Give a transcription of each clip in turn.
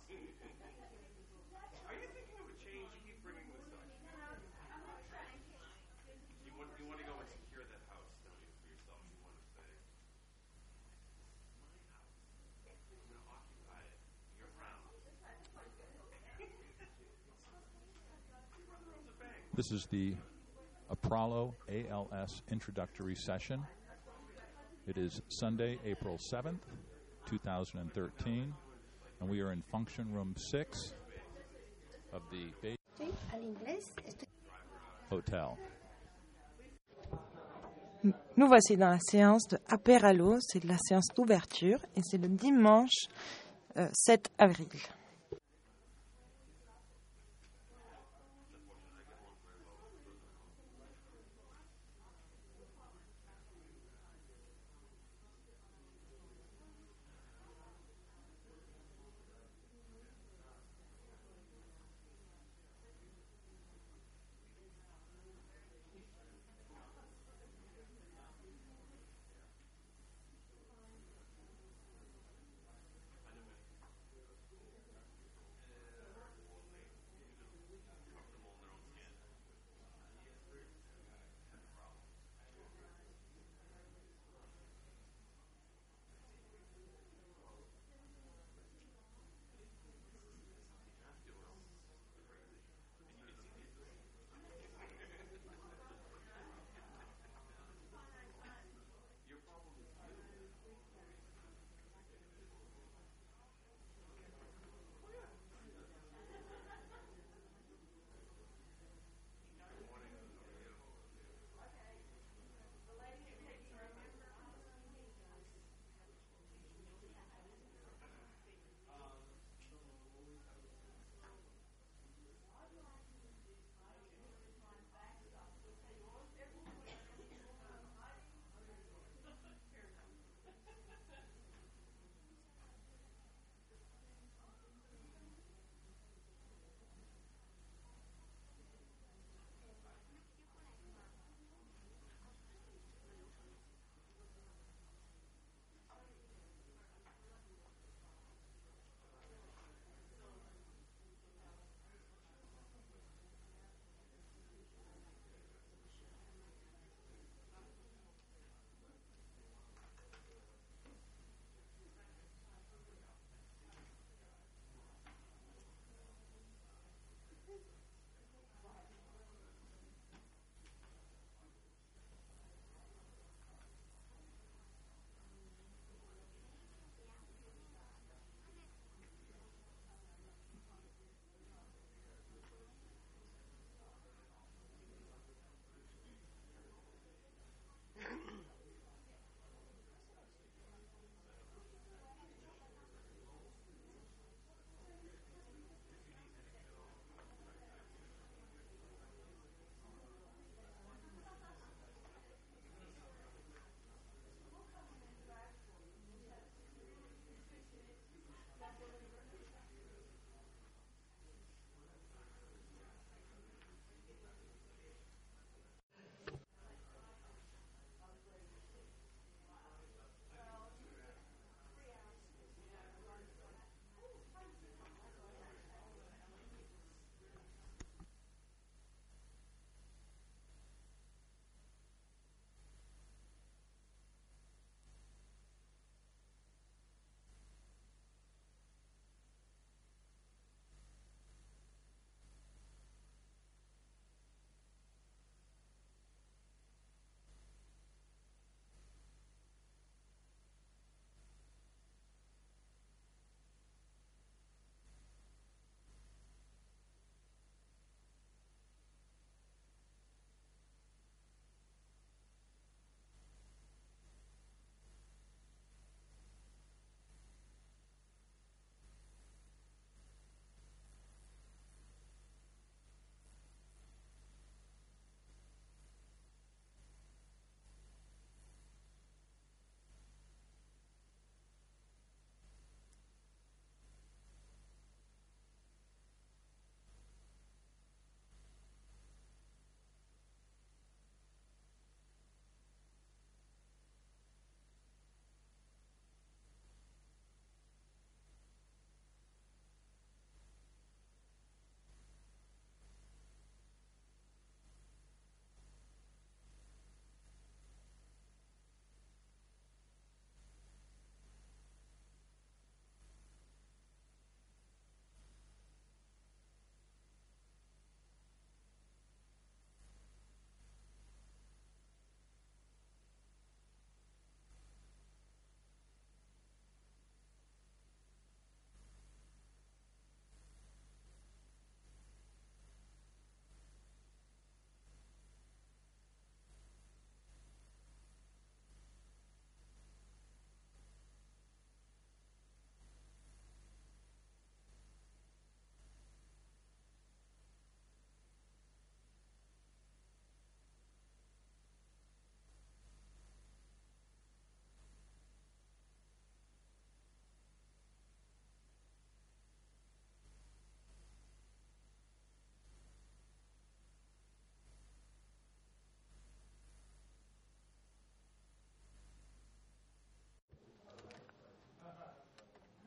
Are you thinking of a change? You keep bringing this up. You want to go and secure that house, don't you, for yourself? You want to say, my house. I'm going to occupy it year round. Your brother owns a bank. This is the Apralo ALS introductory session. It is Sunday, April 7th, 2013, and we are in function room 6 of the Bay Hotel. Nous voici dans la séance de Apéralo, c'est la séance d'ouverture et c'est le dimanche 7 avril.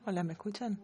Hola, ¿me escuchan?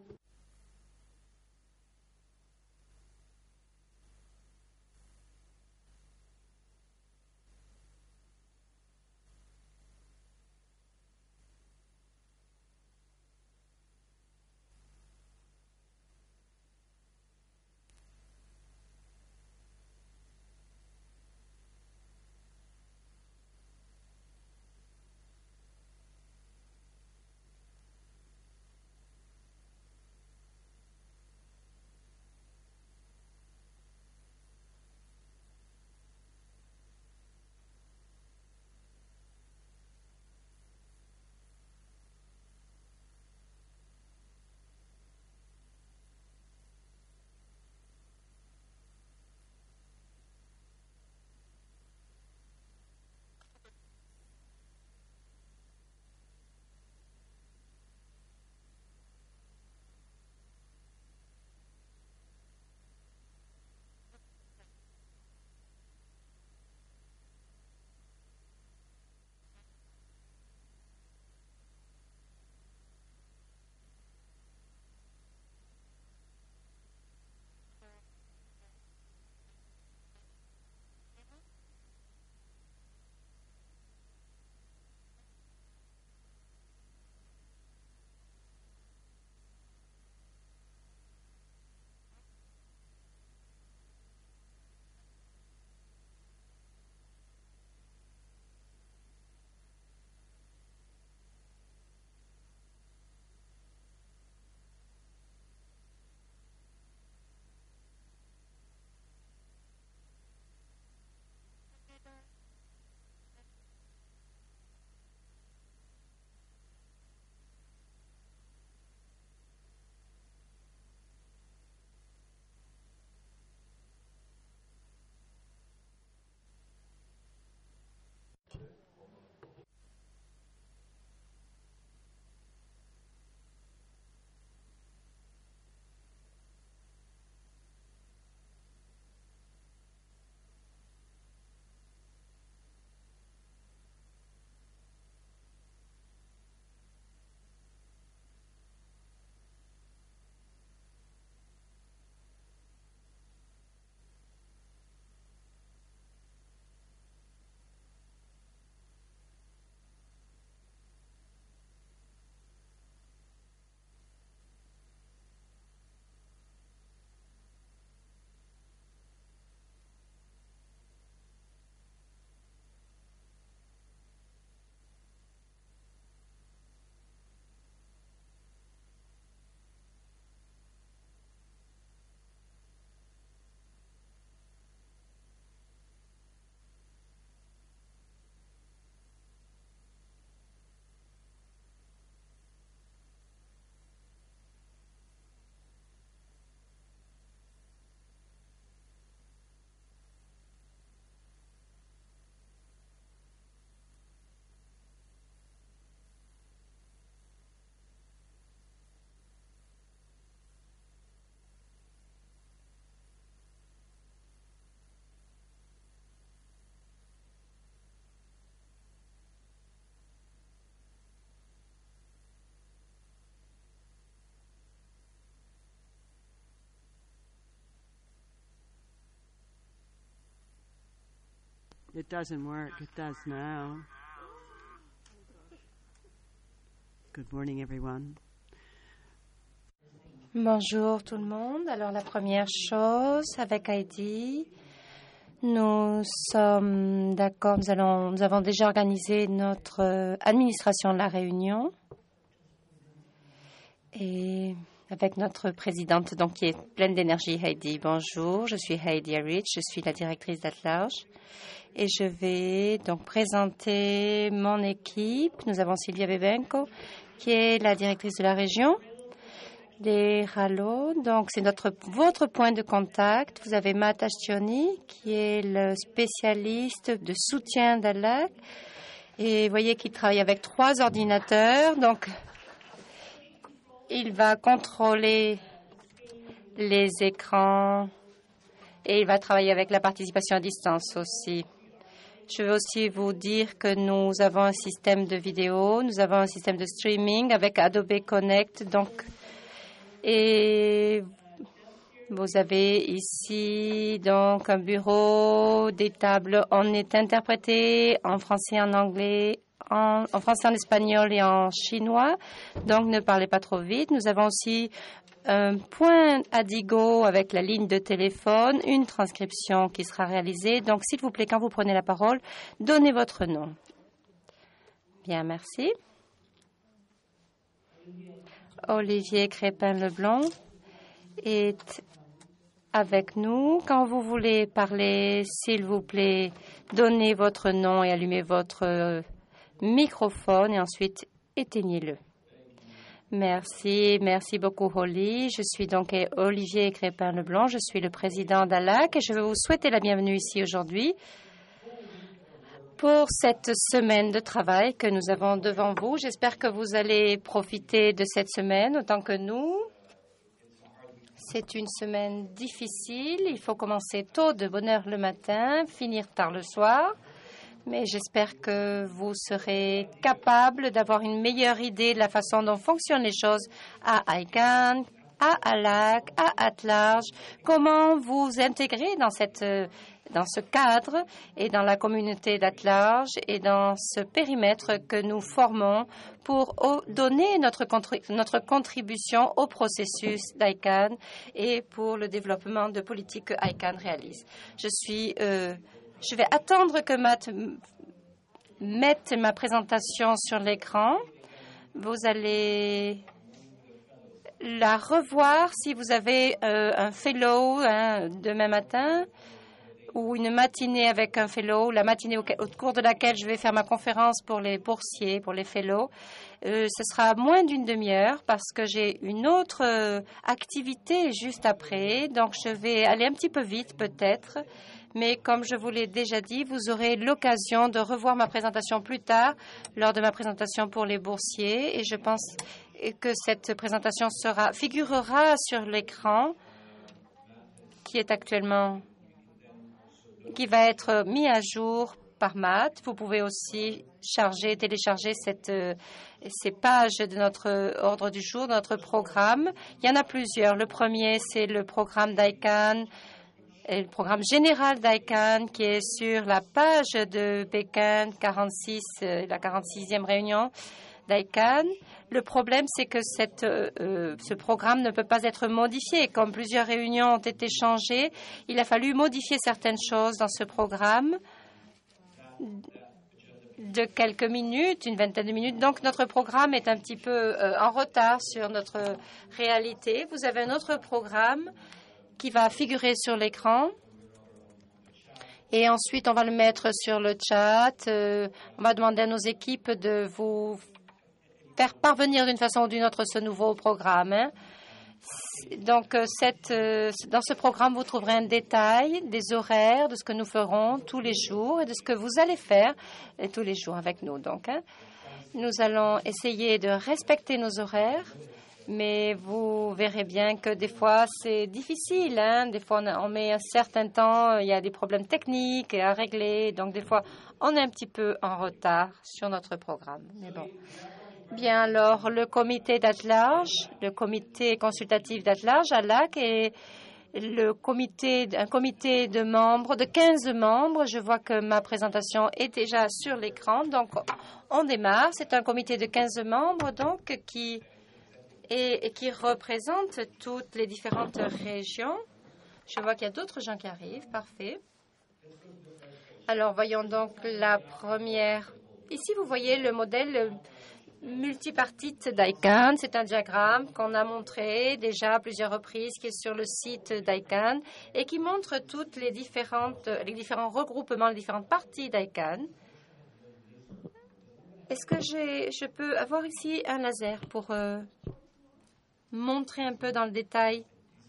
It doesn't work. It does now. Good morning, everyone. Bonjour tout le monde. Alors la première chose avec Heidi, nous sommes d'accord, nous avons déjà organisé notre administration de la réunion et avec notre présidente donc qui est pleine d'énergie, Heidi. Bonjour, je suis Heidi Rich, je suis la directrice d'At-Large et je vais donc présenter mon équipe. Nous avons Sylvia Bebenko qui est la directrice de la région. Les RALO, donc c'est votre point de contact. Vous avez Matt Ashtioni, qui est le spécialiste de soutien d'At-Large. Et vous voyez qu'il travaille avec 3 ordinateurs. Donc, il va contrôler les écrans et il va travailler avec la participation à distance aussi. Je veux aussi vous dire que nous avons un système de vidéo, nous avons un système de streaming avec Adobe Connect. Et vous avez ici donc un bureau, des tables. On est interprété en français, en anglais, en français, en espagnol et en chinois. Donc ne parlez pas trop vite. Nous avons aussi un point Adigo avec la ligne de téléphone, une transcription qui sera réalisée. Donc, s'il vous plaît, quand vous prenez la parole, donnez votre nom. Bien, merci. Olivier Crépin-Leblanc est avec nous. Quand vous voulez parler, s'il vous plaît, donnez votre nom et allumez votre microphone et ensuite éteignez-le. Merci beaucoup, Holly. Je suis donc Olivier Crépin-Leblanc. Je suis le président d'ALAC et je veux vous souhaiter la bienvenue ici aujourd'hui pour cette semaine de travail que nous avons devant vous. J'espère que vous allez profiter de cette semaine autant que nous. C'est une semaine difficile. Il faut commencer tôt, de bonne heure le matin, finir tard le soir. Mais j'espère que vous serez capable d'avoir une meilleure idée de la façon dont fonctionnent les choses à ICANN, à ALAC, à At-Large, comment vous intégrer dans ce cadre et dans la communauté d'At-Large et dans ce périmètre que nous formons pour donner notre contribution au processus d'ICANN et pour le développement de politiques que ICANN réalise. Je vais attendre que Matt mette ma présentation sur l'écran. Vous allez la revoir si vous avez un fellow demain matin ou une matinée avec un fellow, la matinée au cours de laquelle je vais faire ma conférence pour les boursiers, pour les fellows. Ce sera moins d'une demi-heure parce que j'ai une autre activité juste après. Donc, je vais aller un petit peu vite peut-être. Mais comme je vous l'ai déjà dit, vous aurez l'occasion de revoir ma présentation plus tard lors de ma présentation pour les boursiers. Et je pense que cette présentation figurera sur l'écran qui va être mis à jour par Matt. Vous pouvez aussi télécharger ces pages de notre ordre du jour, de notre programme. Il y en a plusieurs. Le premier, c'est le programme d'ICANN, le programme général d'ICANN qui est sur la page de Pékin 46, la 46e réunion d'ICANN. Le problème, c'est que ce programme ne peut pas être modifié. Comme plusieurs réunions ont été changées, il a fallu modifier certaines choses dans ce programme de quelques minutes, une vingtaine de minutes. Donc, notre programme est un petit peu en retard sur notre réalité. Vous avez un autre programme qui va figurer sur l'écran. Et ensuite, on va le mettre sur le chat. On va demander à nos équipes de vous faire parvenir d'une façon ou d'une autre ce nouveau programme. Donc, dans ce programme, vous trouverez un détail des horaires de ce que nous ferons tous les jours et de ce que vous allez faire tous les jours avec nous. Donc, nous allons essayer de respecter nos horaires. Mais vous verrez bien que des fois, c'est difficile. Des fois, on met un certain temps, il y a des problèmes techniques à régler. Donc, des fois, on est un petit peu en retard sur notre programme. Mais bon. Bien, alors, le comité d'At-Large, le comité consultatif d'At-Large, ALAC, est un comité de membres, de 15 membres. Je vois que ma présentation est déjà sur l'écran. Donc, on démarre. C'est un comité de 15 membres, donc, qui représente toutes les différentes régions. Je vois qu'il y a d'autres gens qui arrivent. Parfait. Alors, voyons donc la première. Ici, vous voyez le modèle multipartite d'ICANN. C'est un diagramme qu'on a montré déjà à plusieurs reprises, qui est sur le site d'ICANN et qui montre toutes les différents regroupements, les différentes parties d'ICANN. Est-ce que je peux avoir ici un laser pour montrer un peu dans le détail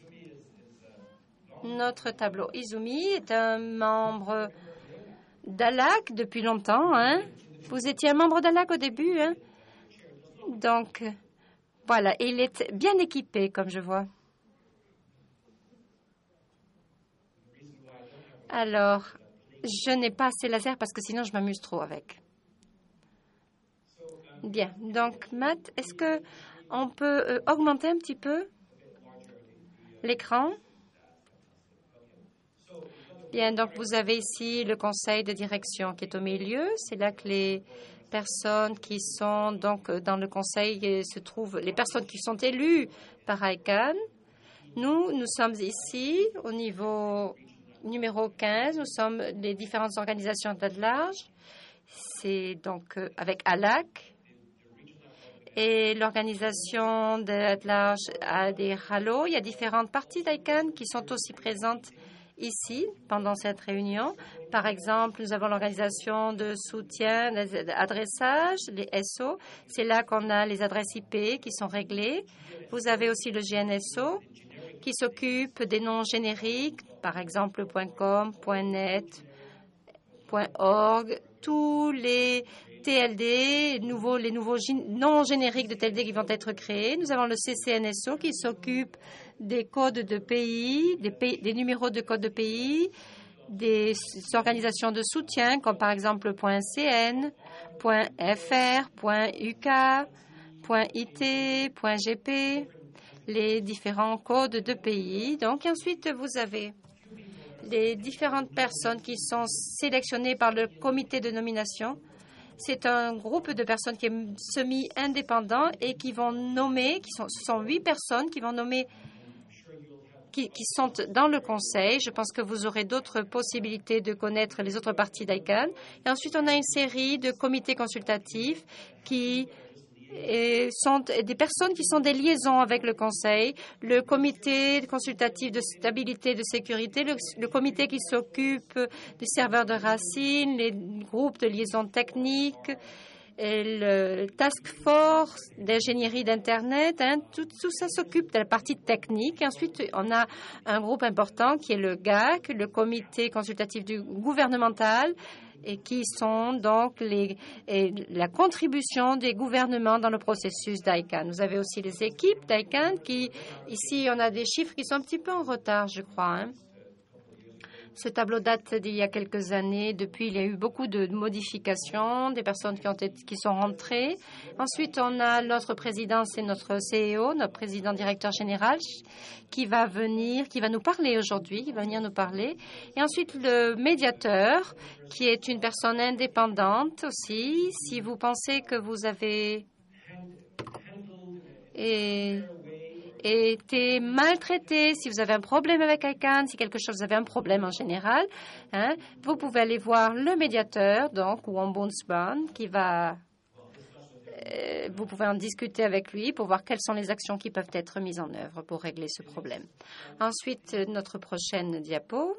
notre tableau? Izumi est un membre d'ALAC depuis longtemps. Vous étiez un membre d'ALAC au début. Donc, voilà. Et il est bien équipé, comme je vois. Alors, Je n'ai pas assez laser parce que sinon je m'amuse trop avec. Bien. Donc, Matt, est-ce qu'on peut augmenter un petit peu l'écran? Bien. Donc, vous avez ici le conseil de direction qui est au milieu. C'est là que les personnes qui sont donc dans le conseil se trouvent, les personnes qui sont élues par ICANN. Nous sommes ici au niveau numéro 15. Nous sommes les différentes organisations d'At-Large. C'est donc avec ALAC et l'organisation d'At-Large a des RALO. Il y a différentes parties d'ICANN qui sont aussi présentes ici pendant cette réunion. Par exemple, nous avons l'organisation de soutien d'adressage, les SO. C'est là qu'on a les adresses IP qui sont réglées. Vous avez aussi le GNSO qui s'occupe des noms génériques, par exemple .com, .net, .org, tous les TLD, les nouveaux noms génériques de TLD qui vont être créés. Nous avons le CCNSO qui s'occupe des codes de pays, des numéros de code de pays, des organisations de soutien comme par exemple .cn, .fr, .uk, .it, .gp, les différents codes de pays. Donc, ensuite, vous avez les différentes personnes qui sont sélectionnées par le comité de nomination. C'est un groupe de personnes qui est semi-indépendant et qui vont nommer, ce sont 8 personnes qui vont nommer, qui sont dans le conseil. Je pense que vous aurez d'autres possibilités de connaître les autres parties d'ICANN. Et ensuite, on a une série de comités consultatifs qui sont des personnes qui sont des liaisons avec le Conseil, le comité consultatif de stabilité et de sécurité, le comité qui s'occupe des serveurs de racines, les groupes de liaison technique, et le task force d'ingénierie d'Internet. Tout ça s'occupe de la partie technique. Et ensuite, on a un groupe important qui est le GAC, le comité consultatif gouvernemental, et qui sont donc la contribution des gouvernements dans le processus d'ICANN. Vous avez aussi les équipes d'ICANN qui, ici, on a des chiffres qui sont un petit peu en retard, je crois. Ce tableau date d'il y a quelques années. Depuis, il y a eu beaucoup de modifications, des personnes qui sont rentrées. Ensuite, on a notre président, c'est notre CEO, notre président directeur général, qui va nous parler aujourd'hui, qui va venir nous parler. Et ensuite, le médiateur, qui est une personne indépendante aussi. Si vous pensez que vous avez été maltraité, si vous avez un problème avec ICANN, si quelque chose, vous avez un problème en général, vous pouvez aller voir le médiateur, donc, ou ombudsman, vous pouvez en discuter avec lui pour voir quelles sont les actions qui peuvent être mises en œuvre pour régler ce problème. Ensuite, notre prochaine diapo.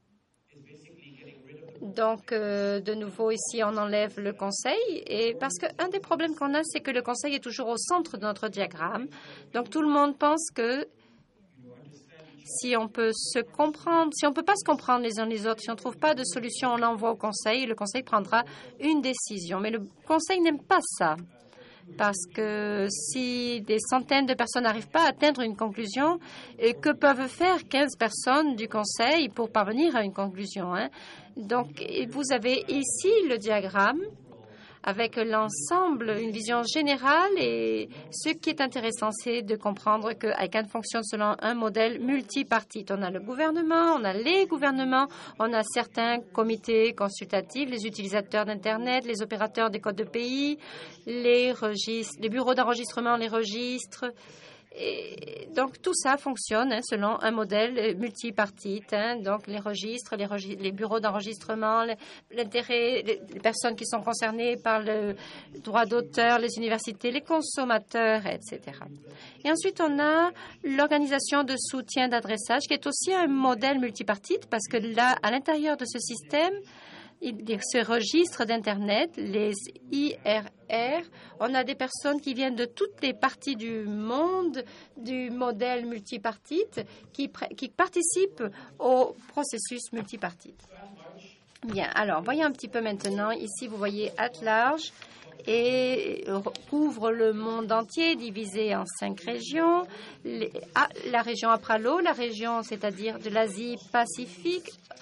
Donc, de nouveau, ici, on enlève le conseil. Et parce qu'un des problèmes qu'on a, c'est que le conseil est toujours au centre de notre diagramme. Donc, tout le monde pense que si on peut se comprendre, si on ne peut pas se comprendre les uns les autres, si on ne trouve pas de solution, on l'envoie au conseil et le conseil prendra une décision. Mais le conseil n'aime pas ça. Parce que si des centaines de personnes n'arrivent pas à atteindre une conclusion, que peuvent faire 15 personnes du conseil pour parvenir à une conclusion, Donc, vous avez ici le diagramme avec l'ensemble, une vision générale. Et ce qui est intéressant, c'est de comprendre que ICANN fonctionne selon un modèle multipartite. On a le gouvernement, on a les gouvernements, on a certains comités consultatifs, les utilisateurs d'Internet, les opérateurs des codes de pays, les bureaux d'enregistrement, les registres. Et donc, tout ça fonctionne selon un modèle multipartite. Donc, les registres, les bureaux d'enregistrement, l'intérêt, les personnes qui sont concernées par le droit d'auteur, les universités, les consommateurs, etc. Et ensuite, on a l'organisation de soutien d'adressage qui est aussi un modèle multipartite parce que là, à l'intérieur de ce système, ce registre d'Internet, les IRR, on a des personnes qui viennent de toutes les parties du monde du modèle multipartite qui participent au processus multipartite. Bien, alors, voyons un petit peu maintenant. Ici, vous voyez At-Large et couvre le monde entier, divisé en 5 régions. La région APRALO, la région, c'est-à-dire de l'Asie-Pacifique,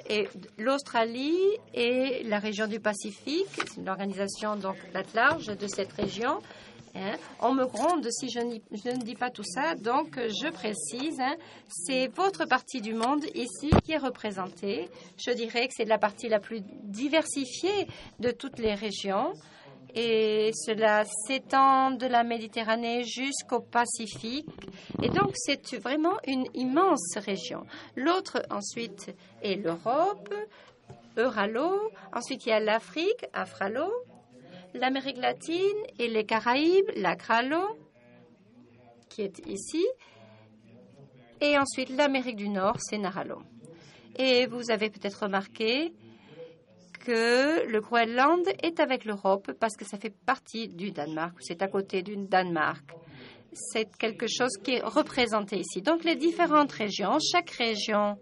et l'Australie et la région du Pacifique, c'est l'organisation donc large de cette région. On me gronde si je ne dis pas tout ça, donc je précise, c'est votre partie du monde ici qui est représentée. Je dirais que c'est la partie la plus diversifiée de toutes les régions. Et cela s'étend de la Méditerranée jusqu'au Pacifique. Et donc, c'est vraiment une immense région. L'autre, ensuite, est l'Europe, Euralo. Ensuite, il y a l'Afrique, Afralo. L'Amérique latine et les Caraïbes, l'Acralo, qui est ici. Et ensuite, l'Amérique du Nord, c'est Naralo. Et vous avez peut-être remarqué que le Groenland est avec l'Europe parce que ça fait partie du Danemark, c'est à côté du Danemark. C'est quelque chose qui est représenté ici. Donc, les différentes régions, chaque région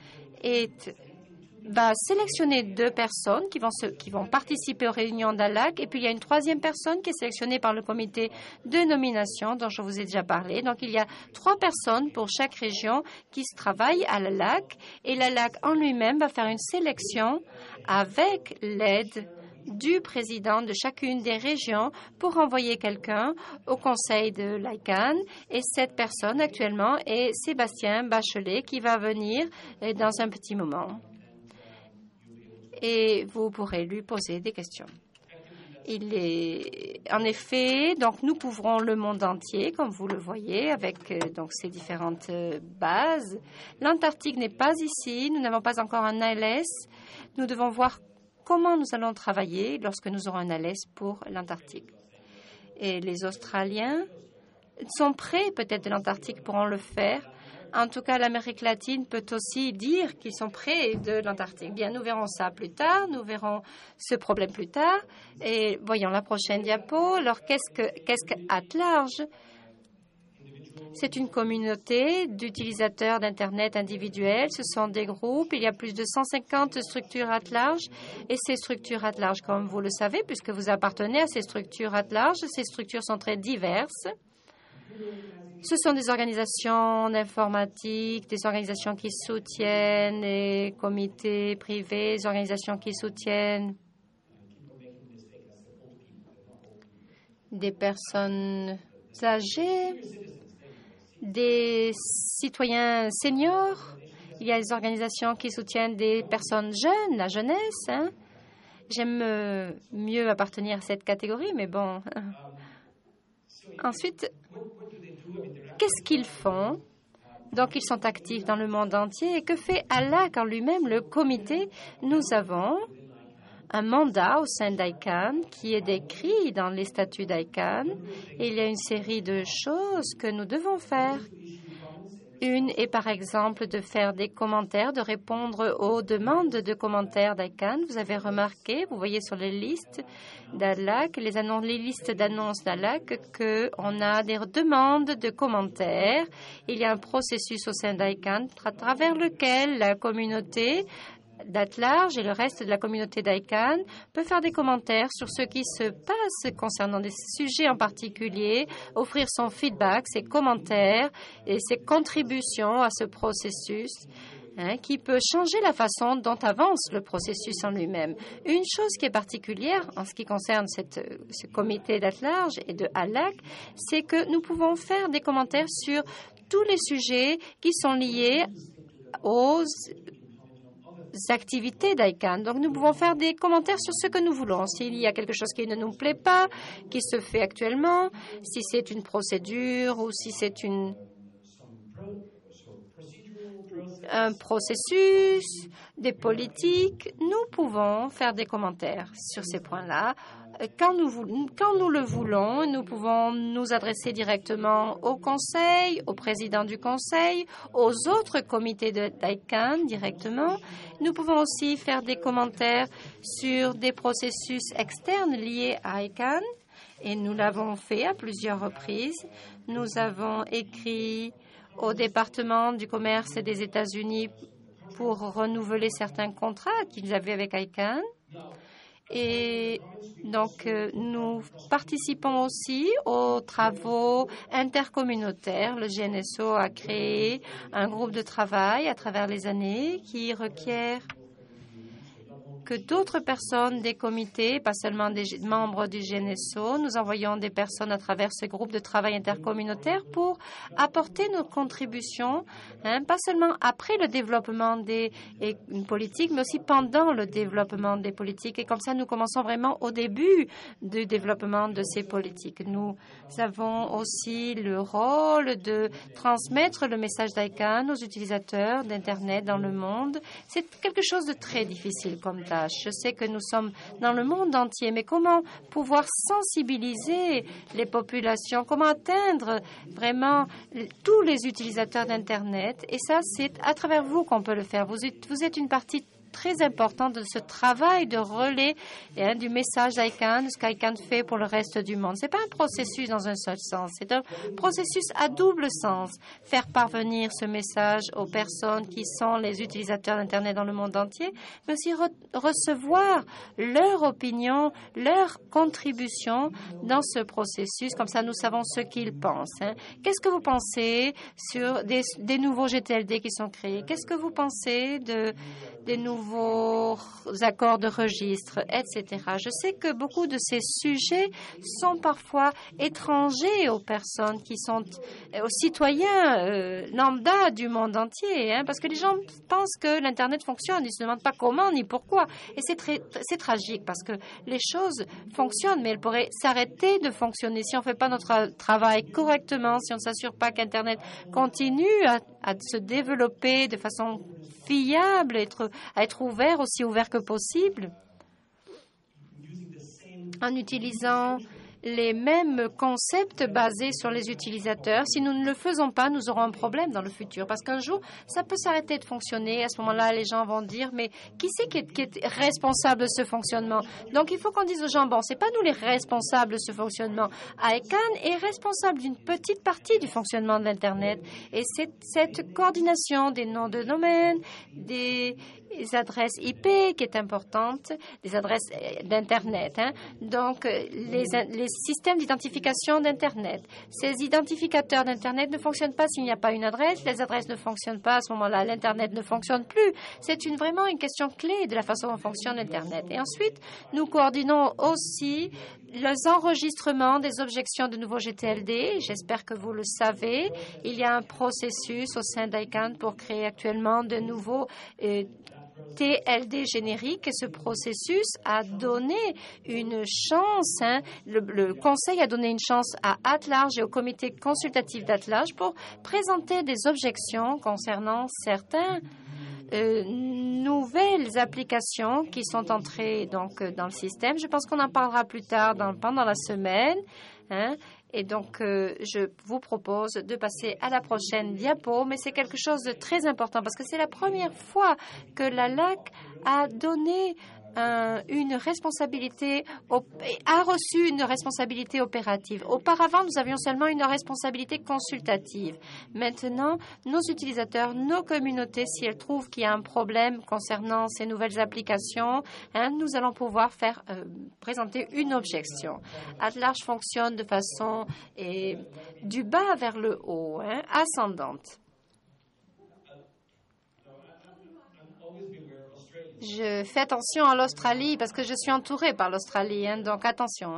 va sélectionner 2 personnes qui vont participer aux réunions d'ALAC. Et puis, il y a une 3e personne qui est sélectionnée par le comité de nomination dont je vous ai déjà parlé. Donc, il y a 3 personnes pour chaque région qui travaillent à l'ALAC. Et l'ALAC en lui-même va faire une sélection avec l'aide du président de chacune des régions pour envoyer quelqu'un au conseil de l'ICANN. Et cette personne actuellement est Sébastien Bachelet qui va venir dans un petit moment. Et vous pourrez lui poser des questions. Il est en effet, donc nous couvrons le monde entier, comme vous le voyez, avec donc ces différentes bases. L'Antarctique n'est pas ici, nous n'avons pas encore un ALS. Nous devons voir comment nous allons travailler lorsque nous aurons un ALS pour l'Antarctique. Et les Australiens sont prêts, peut-être de l'Antarctique pourront le faire. En tout cas, l'Amérique latine peut aussi dire qu'ils sont près de l'Antarctique. Bien, nous verrons ça plus tard. Nous verrons ce problème plus tard. Et voyons la prochaine diapo. Alors, qu'est-ce qu'At-Large? C'est une communauté d'utilisateurs d'Internet individuels. Ce sont des groupes. Il y a plus de 150 structures At-Large. Et ces structures At-Large, comme vous le savez, puisque vous appartenez à ces structures At-Large, ces structures sont très diverses. Ce sont des organisations d'informatique, des organisations qui soutiennent les comités privés, des organisations qui soutiennent des personnes âgées, des citoyens seniors. Il y a des organisations qui soutiennent des personnes jeunes, la jeunesse. J'aime mieux appartenir à cette catégorie, mais bon. Ensuite, qu'est-ce qu'ils font? Donc, ils sont actifs dans le monde entier. Et que fait ALAC en lui-même, le comité? Nous avons un mandat au sein d'ICANN qui est décrit dans les statuts d'ICANN. Et il y a une série de choses que nous devons faire. Une est par exemple de faire des commentaires, de répondre aux demandes de commentaires d'ICANN. Vous avez remarqué, vous voyez sur les listes d'ALAC, les listes d'annonces d'ALAC, qu'on a des demandes de commentaires. Il y a un processus au sein d'ICANN à travers lequel la communauté d'At-Large et le reste de la communauté d'ICANN peut faire des commentaires sur ce qui se passe concernant des sujets en particulier, offrir son feedback, ses commentaires et ses contributions à ce processus qui peut changer la façon dont avance le processus en lui-même. Une chose qui est particulière en ce qui concerne ce comité d'At-Large et de ALAC, c'est que nous pouvons faire des commentaires sur tous les sujets qui sont liés aux activités d'ICANN. Donc, nous pouvons faire des commentaires sur ce que nous voulons. S'il y a quelque chose qui ne nous plaît pas, qui se fait actuellement, si c'est une procédure ou si c'est un processus, des politiques, nous pouvons faire des commentaires sur ces points-là. Quand nous le voulons, nous pouvons nous adresser directement au Conseil, au président du Conseil, aux autres comités d'ICANN directement. Nous pouvons aussi faire des commentaires sur des processus externes liés à ICANN et nous l'avons fait à plusieurs reprises. Nous avons écrit au département du commerce des États-Unis pour renouveler certains contrats qu'ils avaient avec ICANN. Et donc, nous participons aussi aux travaux intercommunautaires. Le GNSO a créé un groupe de travail à travers les années qui requiert avec d'autres personnes des comités, pas seulement des membres du GNSO. Nous envoyons des personnes à travers ce groupe de travail intercommunautaire pour apporter nos contributions, pas seulement après le développement des politiques, mais aussi pendant le développement des politiques. Et comme ça, nous commençons vraiment au début du développement de ces politiques. Nous avons aussi le rôle de transmettre le message d'ICANN aux utilisateurs d'Internet dans le monde. C'est quelque chose de très difficile comme tâche. Je sais que nous sommes dans le monde entier, mais comment pouvoir sensibiliser les populations, comment atteindre vraiment tous les utilisateurs d'Internet? Et ça, c'est à travers vous qu'on peut le faire. Vous êtes une partie très important de ce travail de relais du message d'ICANN, ce qu'ICANN fait pour le reste du monde. Ce n'est pas un processus dans un seul sens, c'est un processus à double sens. Faire parvenir ce message aux personnes qui sont les utilisateurs d'Internet dans le monde entier, mais aussi recevoir leur opinion, leur contribution dans ce processus. Comme ça, nous savons ce qu'ils pensent. Qu'est-ce que vous pensez sur des nouveaux GTLD qui sont créés? Qu'est-ce que vous pensez des nouveaux accords de registre, etc. Je sais que beaucoup de ces sujets sont parfois étrangers aux personnes qui sont aux citoyens lambda du monde entier, parce que les gens pensent que l'Internet fonctionne, ils ne se demandent pas comment ni pourquoi. Et c'est tragique parce que les choses fonctionnent, mais elles pourraient s'arrêter de fonctionner si on ne fait pas notre travail correctement, si on ne s'assure pas qu'Internet continue à se développer de façon fiable, à être ouvert, aussi ouvert que possible, en utilisant les mêmes concepts basés sur les utilisateurs. Si nous ne le faisons pas, nous aurons un problème dans le futur. Parce qu'un jour, ça peut s'arrêter de fonctionner. À ce moment-là, les gens vont dire, mais qui c'est qui est responsable de ce fonctionnement? Donc, il faut qu'on dise aux gens, bon, c'est pas nous les responsables de ce fonctionnement. ICANN est responsable d'une petite partie du fonctionnement de l'Internet. Et c'est cette coordination des noms de domaine, des adresses IP qui est importante, des adresses d'Internet. Donc, les systèmes d'identification d'Internet. Ces identificateurs d'Internet ne fonctionnent pas s'il n'y a pas une adresse. Les adresses ne fonctionnent pas. À ce moment-là, l'Internet ne fonctionne plus. C'est vraiment une question clé de la façon dont fonctionne l'Internet. Et ensuite, nous coordonnons aussi les enregistrements des objections de nouveaux GTLD. J'espère que vous le savez. Il y a un processus au sein d'ICANN pour créer actuellement de nouveaux TLD générique. Ce processus a donné une chance, le Conseil a donné une chance à @large et au comité consultatif @large pour présenter des objections concernant certains nouvelles applications qui sont entrées donc dans le système. Je pense qu'on en parlera plus tard pendant la semaine. Et donc, je vous propose de passer à la prochaine diapo, mais c'est quelque chose de très important parce que c'est la première fois que la LAC a donné une responsabilité, a reçu une responsabilité opérative. Auparavant, nous avions seulement une responsabilité consultative. Maintenant, nos utilisateurs, nos communautés, si elles trouvent qu'il y a un problème concernant ces nouvelles applications, nous allons pouvoir présenter une objection. @large fonctionne de façon du bas vers le haut, ascendante. Je fais attention à l'Australie parce que je suis entourée par l'Australie, donc attention.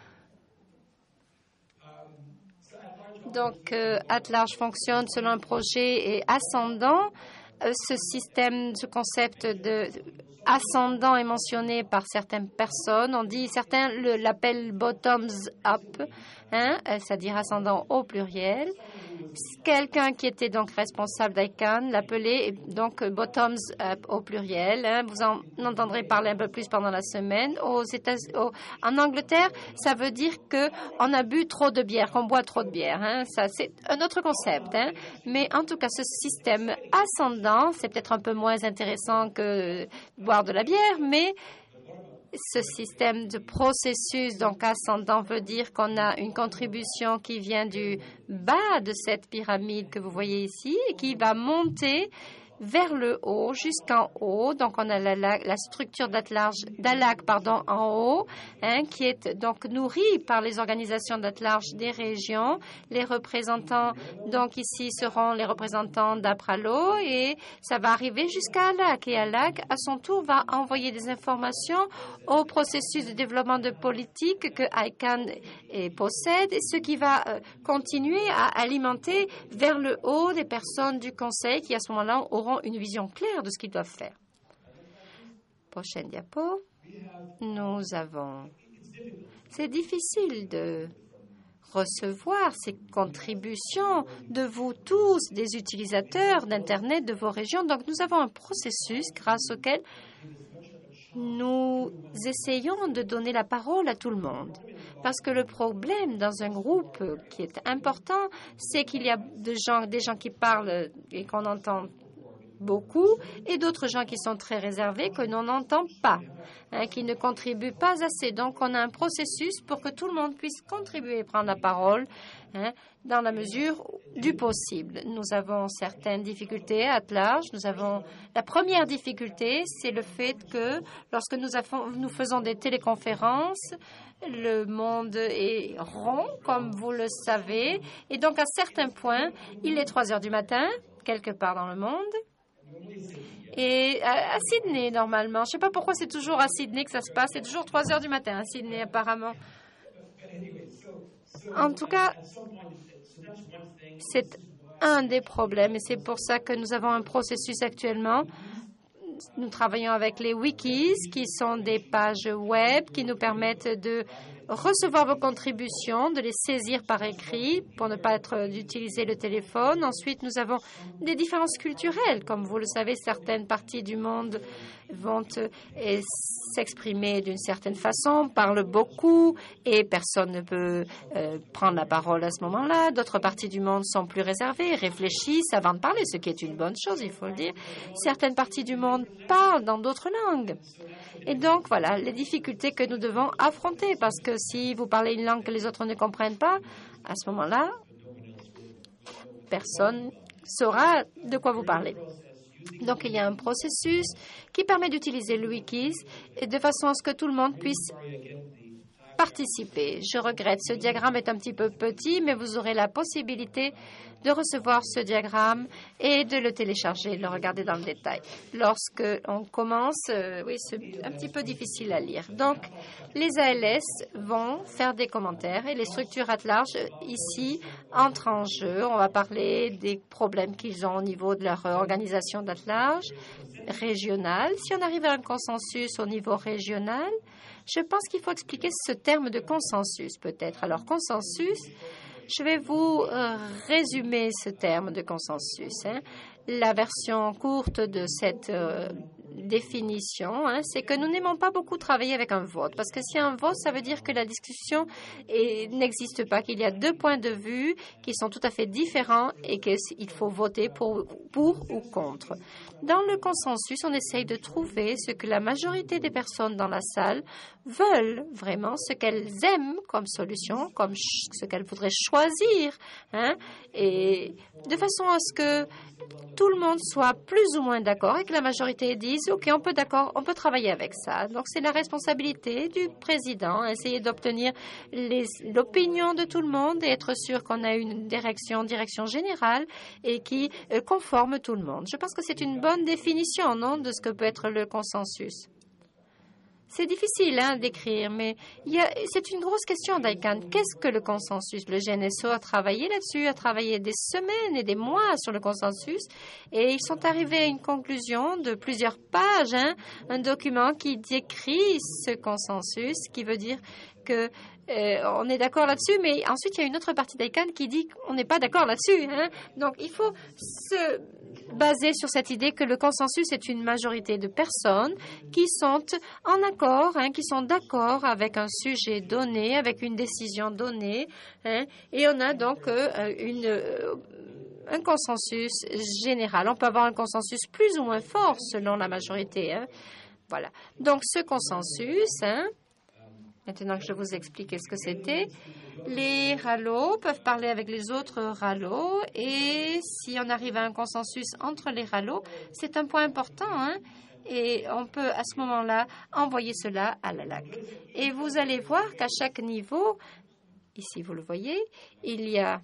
Donc, @large fonctionne selon un projet ascendant. Ce concept de ascendant est mentionné par certaines personnes. Certains l'appellent bottoms up, c'est-à-dire ascendant au pluriel. Quelqu'un qui était donc responsable d'ICANN l'appelait donc bottoms up au pluriel. Vous en entendrez parler un peu plus pendant la semaine. En Angleterre, ça veut dire qu'on a bu trop de bière, qu'on boit trop de bière. Ça, c'est un autre concept. Mais en tout cas, ce système ascendant, c'est peut-être un peu moins intéressant que boire de la bière, mais ce système de processus donc ascendant veut dire qu'on a une contribution qui vient du bas de cette pyramide que vous voyez ici et qui va monter vers le haut, jusqu'en haut. Donc, on a la structure d'ALAC en haut, qui est donc nourrie par les organisations d'AT-Large des régions. Les représentants, donc ici, seront les représentants d'APRALO et ça va arriver jusqu'à ALAC. Et ALAC, à son tour, va envoyer des informations au processus de développement de politique que ICANN possède, et ce qui va continuer à alimenter vers le haut des personnes du Conseil qui, à ce moment-là, auront une vision claire de ce qu'ils doivent faire. Prochaine diapo. C'est difficile de recevoir ces contributions de vous tous, des utilisateurs d'Internet de vos régions. Donc, nous avons un processus grâce auquel nous essayons de donner la parole à tout le monde. Parce que le problème dans un groupe qui est important, c'est qu'il y a des gens qui parlent et qu'on entend beaucoup, et d'autres gens qui sont très réservés que l'on n'entend pas, qui ne contribuent pas assez. Donc, on a un processus pour que tout le monde puisse contribuer et prendre la parole dans la mesure du possible. Nous avons certaines difficultés à large. La première difficulté, c'est le fait que lorsque nous faisons des téléconférences, le monde est rond, comme vous le savez, et donc à certains points, il est 3 heures du matin, quelque part dans le monde. Et à Sydney, normalement. Je ne sais pas pourquoi c'est toujours à Sydney que ça se passe. C'est toujours 3 heures du matin à Sydney, apparemment. En tout cas, c'est un des problèmes. Et c'est pour ça que nous avons un processus actuellement. Nous travaillons avec les wikis, qui sont des pages web qui nous permettent de recevoir vos contributions, de les saisir par écrit pour ne pas d'utiliser le téléphone. Ensuite, nous avons des différences culturelles. Comme vous le savez, certaines parties du monde vont s'exprimer d'une certaine façon, parlent beaucoup et personne ne peut prendre la parole à ce moment-là. D'autres parties du monde sont plus réservées, réfléchissent avant de parler, ce qui est une bonne chose, il faut le dire. Certaines parties du monde parlent dans d'autres langues. Et donc, voilà, les difficultés que nous devons affronter, parce que si vous parlez une langue que les autres ne comprennent pas, à ce moment-là, personne saura de quoi vous parlez. Donc, il y a un processus qui permet d'utiliser le wikis et de façon à ce que tout le monde puisse participer. Je regrette, ce diagramme est un petit peu petit, mais vous aurez la possibilité de recevoir ce diagramme et de le télécharger, de le regarder dans le détail. Lorsque on commence, oui, c'est un petit peu difficile à lire. Donc, les ALS vont faire des commentaires et les structures at large, ici, entrent en jeu. On va parler des problèmes qu'ils ont au niveau de leur organisation d'at large, régionale. Si on arrive à un consensus au niveau régional, je pense qu'il faut expliquer ce terme de consensus, peut-être. Alors, consensus, je vais vous résumer ce terme de consensus. La version courte de cette définition, c'est que nous n'aimons pas beaucoup travailler avec un vote. Parce que si un vote, ça veut dire que la discussion n'existe pas, qu'il y a 2 points de vue qui sont tout à fait différents et qu'il faut voter pour ou contre. Dans le consensus, on essaye de trouver ce que la majorité des personnes dans la salle veulent vraiment, ce qu'elles aiment comme solution, comme ce qu'elles voudraient choisir, et de façon à ce que tout le monde soit plus ou moins d'accord et que la majorité dise « OK, on peut travailler avec ça ». Donc, c'est la responsabilité du président, essayer d'obtenir l'opinion de tout le monde et être sûr qu'on a une direction générale et qui conforme tout le monde. Je pense que c'est une bonne définition, non, de ce que peut être le consensus. C'est difficile d'écrire, mais c'est une grosse question d'ICANN. Qu'est-ce que le consensus? Le GNSO a travaillé là-dessus, a travaillé des semaines et des mois sur le consensus, et ils sont arrivés à une conclusion de plusieurs pages, un document qui décrit ce consensus, qui veut dire que on est d'accord là-dessus, mais ensuite il y a une autre partie d'ICANN qui dit qu'on n'est pas d'accord là-dessus. Donc il faut se baser sur cette idée que le consensus est une majorité de personnes qui sont en accord, qui sont d'accord avec un sujet donné, avec une décision donnée, et on a donc un consensus général. On peut avoir un consensus plus ou moins fort selon la majorité. Voilà. Donc ce consensus, maintenant que je vous explique ce que c'était, Les RALO peuvent parler avec les autres RALO et si on arrive à un consensus entre les RALO, c'est un point important, hein? Et on peut à ce moment-là envoyer cela à la LAC. Et vous allez voir qu'à chaque niveau, ici vous le voyez, il y a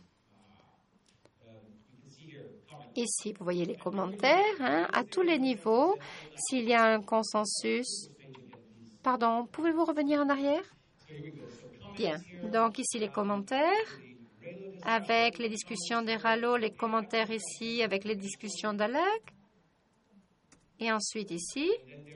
ici vous voyez les commentaires, hein, à tous les niveaux, s'il y a un consensus. Pardon, pouvez-vous revenir en arrière? Bien, donc ici les commentaires avec les discussions des RALO, les commentaires ici avec les discussions d'ALAC. Et ensuite ici,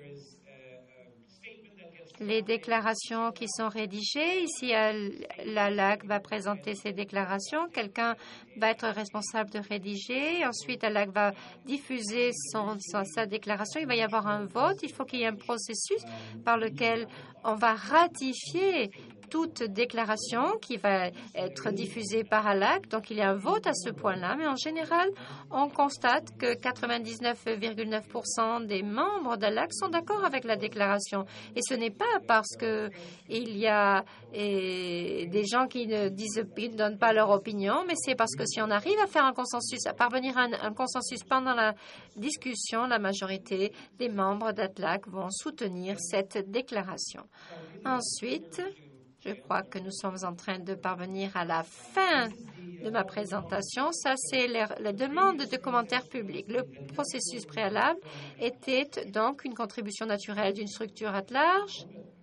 les déclarations qui sont rédigées. Ici, la LAC va présenter ses déclarations. Quelqu'un va être responsable de rédiger. Ensuite, la LAC va diffuser sa déclaration. Il va y avoir un vote. Il faut qu'il y ait un processus par lequel on va ratifier toute déclaration qui va être diffusée par ALAC. Donc, il y a un vote à ce point-là. Mais en général, on constate que 99,9% des membres d'ALAC sont d'accord avec la déclaration. Et ce n'est pas parce qu'il y a des gens qui ne donnent pas leur opinion, mais c'est parce que si on arrive à faire un consensus, à parvenir à un consensus pendant la discussion, la majorité des membres d'ALAC vont soutenir cette déclaration. Ensuite, je crois que nous sommes en train de parvenir à la fin de ma présentation. Ça, c'est la demande de commentaires publics. Le processus préalable était donc une contribution naturelle d'une structure à large.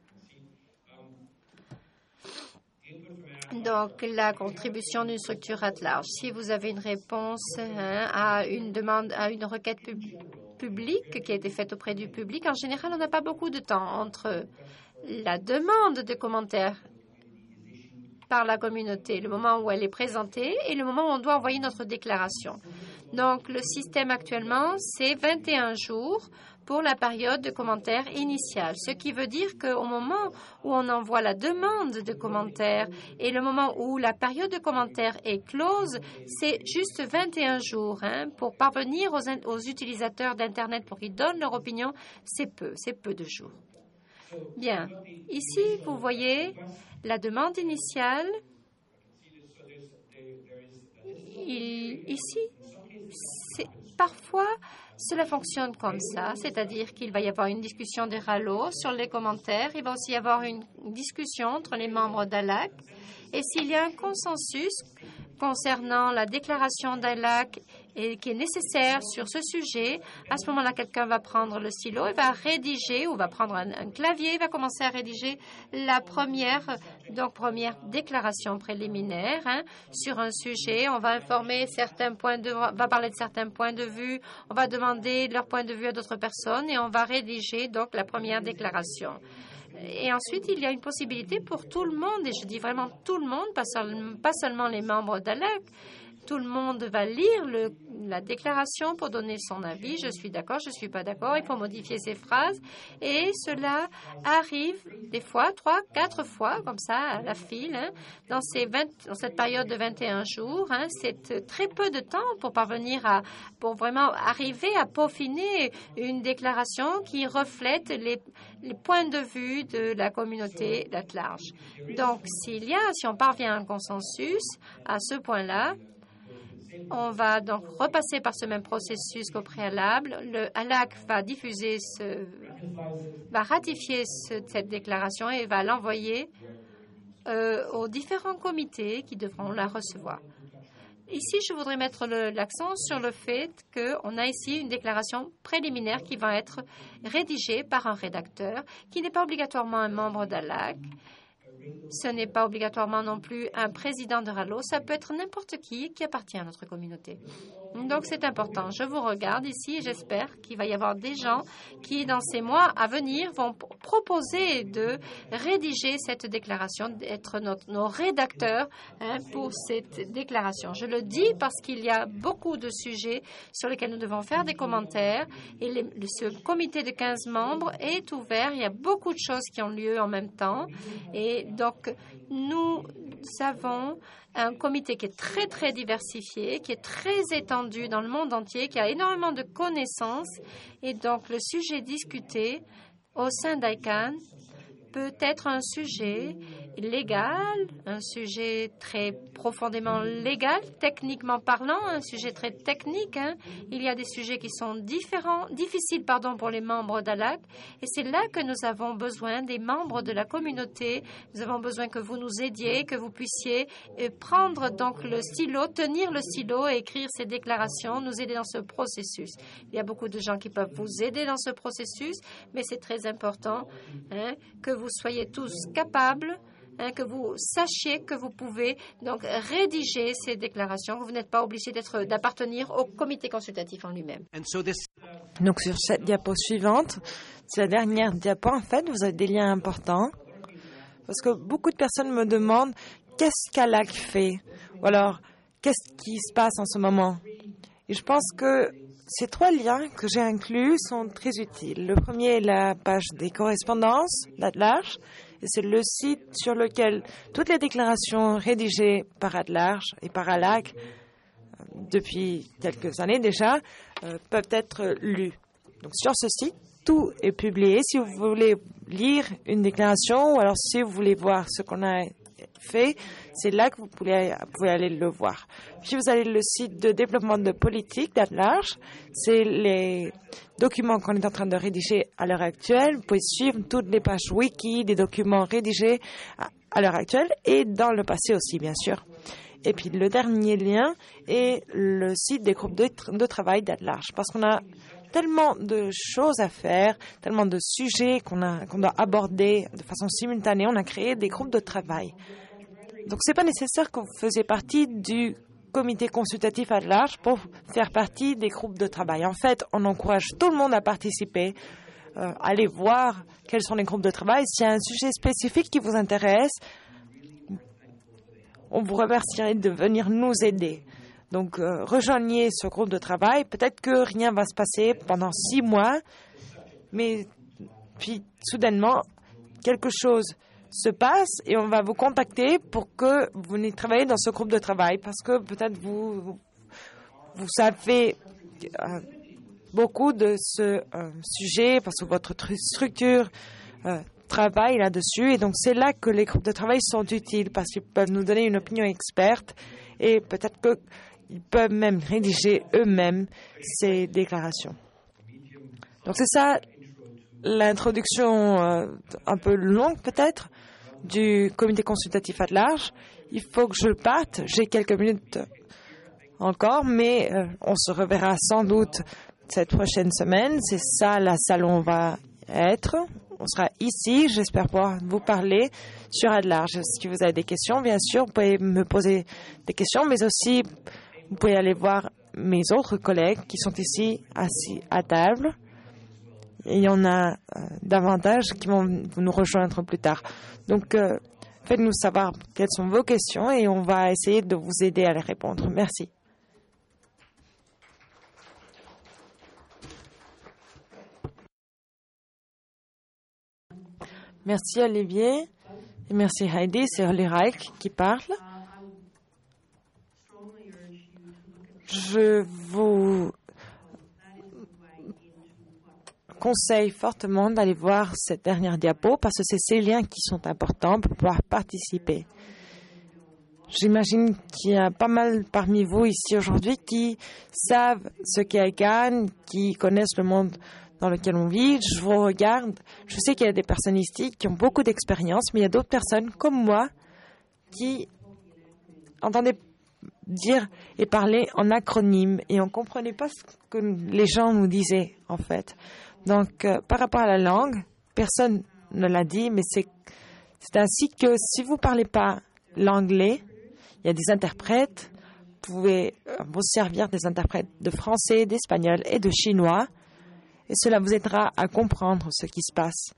Donc, la contribution d'une structure à large. Si vous avez une réponse à une demande, à une requête publique qui a été faite auprès du public, en général, on n'a pas beaucoup de temps entre la demande de commentaires par la communauté, le moment où elle est présentée et le moment où on doit envoyer notre déclaration. Donc, le système actuellement, c'est 21 jours pour la période de commentaires initiale, ce qui veut dire qu'au moment où on envoie la demande de commentaires et le moment où la période de commentaires est close, c'est juste 21 jours pour parvenir aux utilisateurs d'Internet pour qu'ils donnent leur opinion, c'est peu de jours. Bien, ici, vous voyez la demande initiale. Ici, parfois, cela fonctionne comme ça, c'est-à-dire qu'il va y avoir une discussion des RALO sur les commentaires. Il va aussi y avoir une discussion entre les membres d'ALAC. Et s'il y a un consensus concernant la déclaration d'ALAC et qui est nécessaire sur ce sujet, à ce moment-là, quelqu'un va prendre le stylo et va rédiger ou va prendre un clavier et va commencer à rédiger la première déclaration préliminaire sur un sujet. On va informer va parler de certains points de vue, on va demander leur point de vue à d'autres personnes et on va rédiger donc la première déclaration. Et ensuite, il y a une possibilité pour tout le monde, et je dis vraiment tout le monde, pas seulement les membres d'ALAC. Tout le monde va lire la déclaration pour donner son avis. Je suis d'accord, je ne suis pas d'accord. Il faut modifier ces phrases. Et cela arrive des fois, 3, 4 fois, comme ça, à la file, dans cette période de 21 jours. C'est très peu de temps pour vraiment arriver à peaufiner une déclaration qui reflète les points de vue de la communauté large. Donc, si on parvient à un consensus à ce point-là, on va donc repasser par ce même processus qu'au préalable. Le ALAC va ratifier cette déclaration et va l'envoyer aux différents comités qui devront la recevoir. Ici, je voudrais mettre l'accent sur le fait qu'on a ici une déclaration préliminaire qui va être rédigée par un rédacteur qui n'est pas obligatoirement un membre d'ALAC. Ce n'est pas obligatoirement non plus un président de RALO, ça peut être n'importe qui appartient à notre communauté. Donc c'est important. Je vous regarde ici et j'espère qu'il va y avoir des gens qui, dans ces mois à venir, vont proposer de rédiger cette déclaration, d'être nos rédacteurs pour cette déclaration. Je le dis parce qu'il y a beaucoup de sujets sur lesquels nous devons faire des commentaires et ce comité de 15 membres est ouvert. Il y a beaucoup de choses qui ont lieu en même temps et donc, nous avons un comité qui est très, très diversifié, qui est très étendu dans le monde entier, qui a énormément de connaissances. Et donc, le sujet discuté au sein d'ICANN peut être un sujet légal, un sujet très profondément légal, techniquement parlant, un sujet très technique. Il y a des sujets qui sont difficiles pour les membres d'ALAC, et c'est là que nous avons besoin des membres de la communauté. Nous avons besoin que vous nous aidiez, que vous puissiez prendre donc le stylo, tenir le stylo et écrire ces déclarations, nous aider dans ce processus. Il y a beaucoup de gens qui peuvent vous aider dans ce processus, mais c'est très important que vous soyez tous capables, que vous sachiez que vous pouvez donc rédiger ces déclarations. Vous n'êtes pas obligé d'appartenir au comité consultatif en lui-même. Donc sur cette diapo suivante, c'est la dernière diapo. En fait, vous avez des liens importants parce que beaucoup de personnes me demandent qu'est-ce qu'ALAC fait ou alors qu'est-ce qui se passe en ce moment. Et je pense que ces 3 liens que j'ai inclus sont très utiles. Le premier est la page des correspondances d'AT-Large. Et c'est le site sur lequel toutes les déclarations rédigées par AT-Large et par ALAC depuis quelques années déjà peuvent être lues. Donc sur ce site, tout est publié. Si vous voulez lire une déclaration ou alors si vous voulez voir ce qu'on a fait, c'est là que vous pouvez aller le voir. Puis vous allez le site de développement de politique d'AT-Large. C'est les documents qu'on est en train de rédiger à l'heure actuelle. Vous pouvez suivre toutes les pages wiki des documents rédigés à l'heure actuelle et dans le passé aussi, bien sûr. Et puis le dernier lien est le site des groupes de travail d'AT-Large, parce qu'on a tellement de choses à faire, tellement de sujets qu'on doit aborder de façon simultanée. On a créé des groupes de travail. Donc, ce n'est pas nécessaire que vous faisiez partie du comité consultatif AT-Large pour faire partie des groupes de travail. En fait, on encourage tout le monde à participer, aller voir quels sont les groupes de travail. S'il y a un sujet spécifique qui vous intéresse, on vous remercierait de venir nous aider. Donc, rejoignez ce groupe de travail. Peut-être que rien ne va se passer pendant 6 mois, mais puis, soudainement, quelque chose se passe et on va vous contacter pour que vous veniez travailler dans ce groupe de travail parce que peut-être vous savez beaucoup de ce sujet parce que votre structure travaille là-dessus et donc c'est là que les groupes de travail sont utiles parce qu'ils peuvent nous donner une opinion experte et peut-être qu'ils peuvent même rédiger eux-mêmes ces déclarations. Donc c'est ça l'introduction un peu longue peut-être du comité consultatif AT-Large. Il faut que je parte. J'ai quelques minutes encore, mais on se reverra sans doute cette prochaine semaine. C'est ça la salle où on va être. On sera ici. J'espère pouvoir vous parler sur AT-Large. Si vous avez des questions, bien sûr, vous pouvez me poser des questions, mais aussi vous pouvez aller voir mes autres collègues qui sont ici assis à table. Et il y en a davantage qui vont nous rejoindre plus tard. Donc, faites-nous savoir quelles sont vos questions et on va essayer de vous aider à les répondre. Merci. Merci Olivier et merci Heidi. C'est Holly Reich qui parle. Je vous conseille fortement d'aller voir cette dernière diapo parce que c'est ces liens qui sont importants pour pouvoir participer. J'imagine qu'il y a pas mal parmi vous ici aujourd'hui qui savent ce qu'est ICANN, qui connaissent le monde dans lequel on vit. Je vous regarde. Je sais qu'il y a des personnes ici qui ont beaucoup d'expérience, mais il y a d'autres personnes comme moi qui entendaient dire et parler en acronyme et on ne comprenait pas ce que les gens nous disaient en fait. Donc, par rapport à la langue, personne ne l'a dit, mais c'est ainsi que si vous ne parlez pas l'anglais, il y a des interprètes, vous pouvez vous servir des interprètes de français, d'espagnol et de chinois, et cela vous aidera à comprendre ce qui se passe.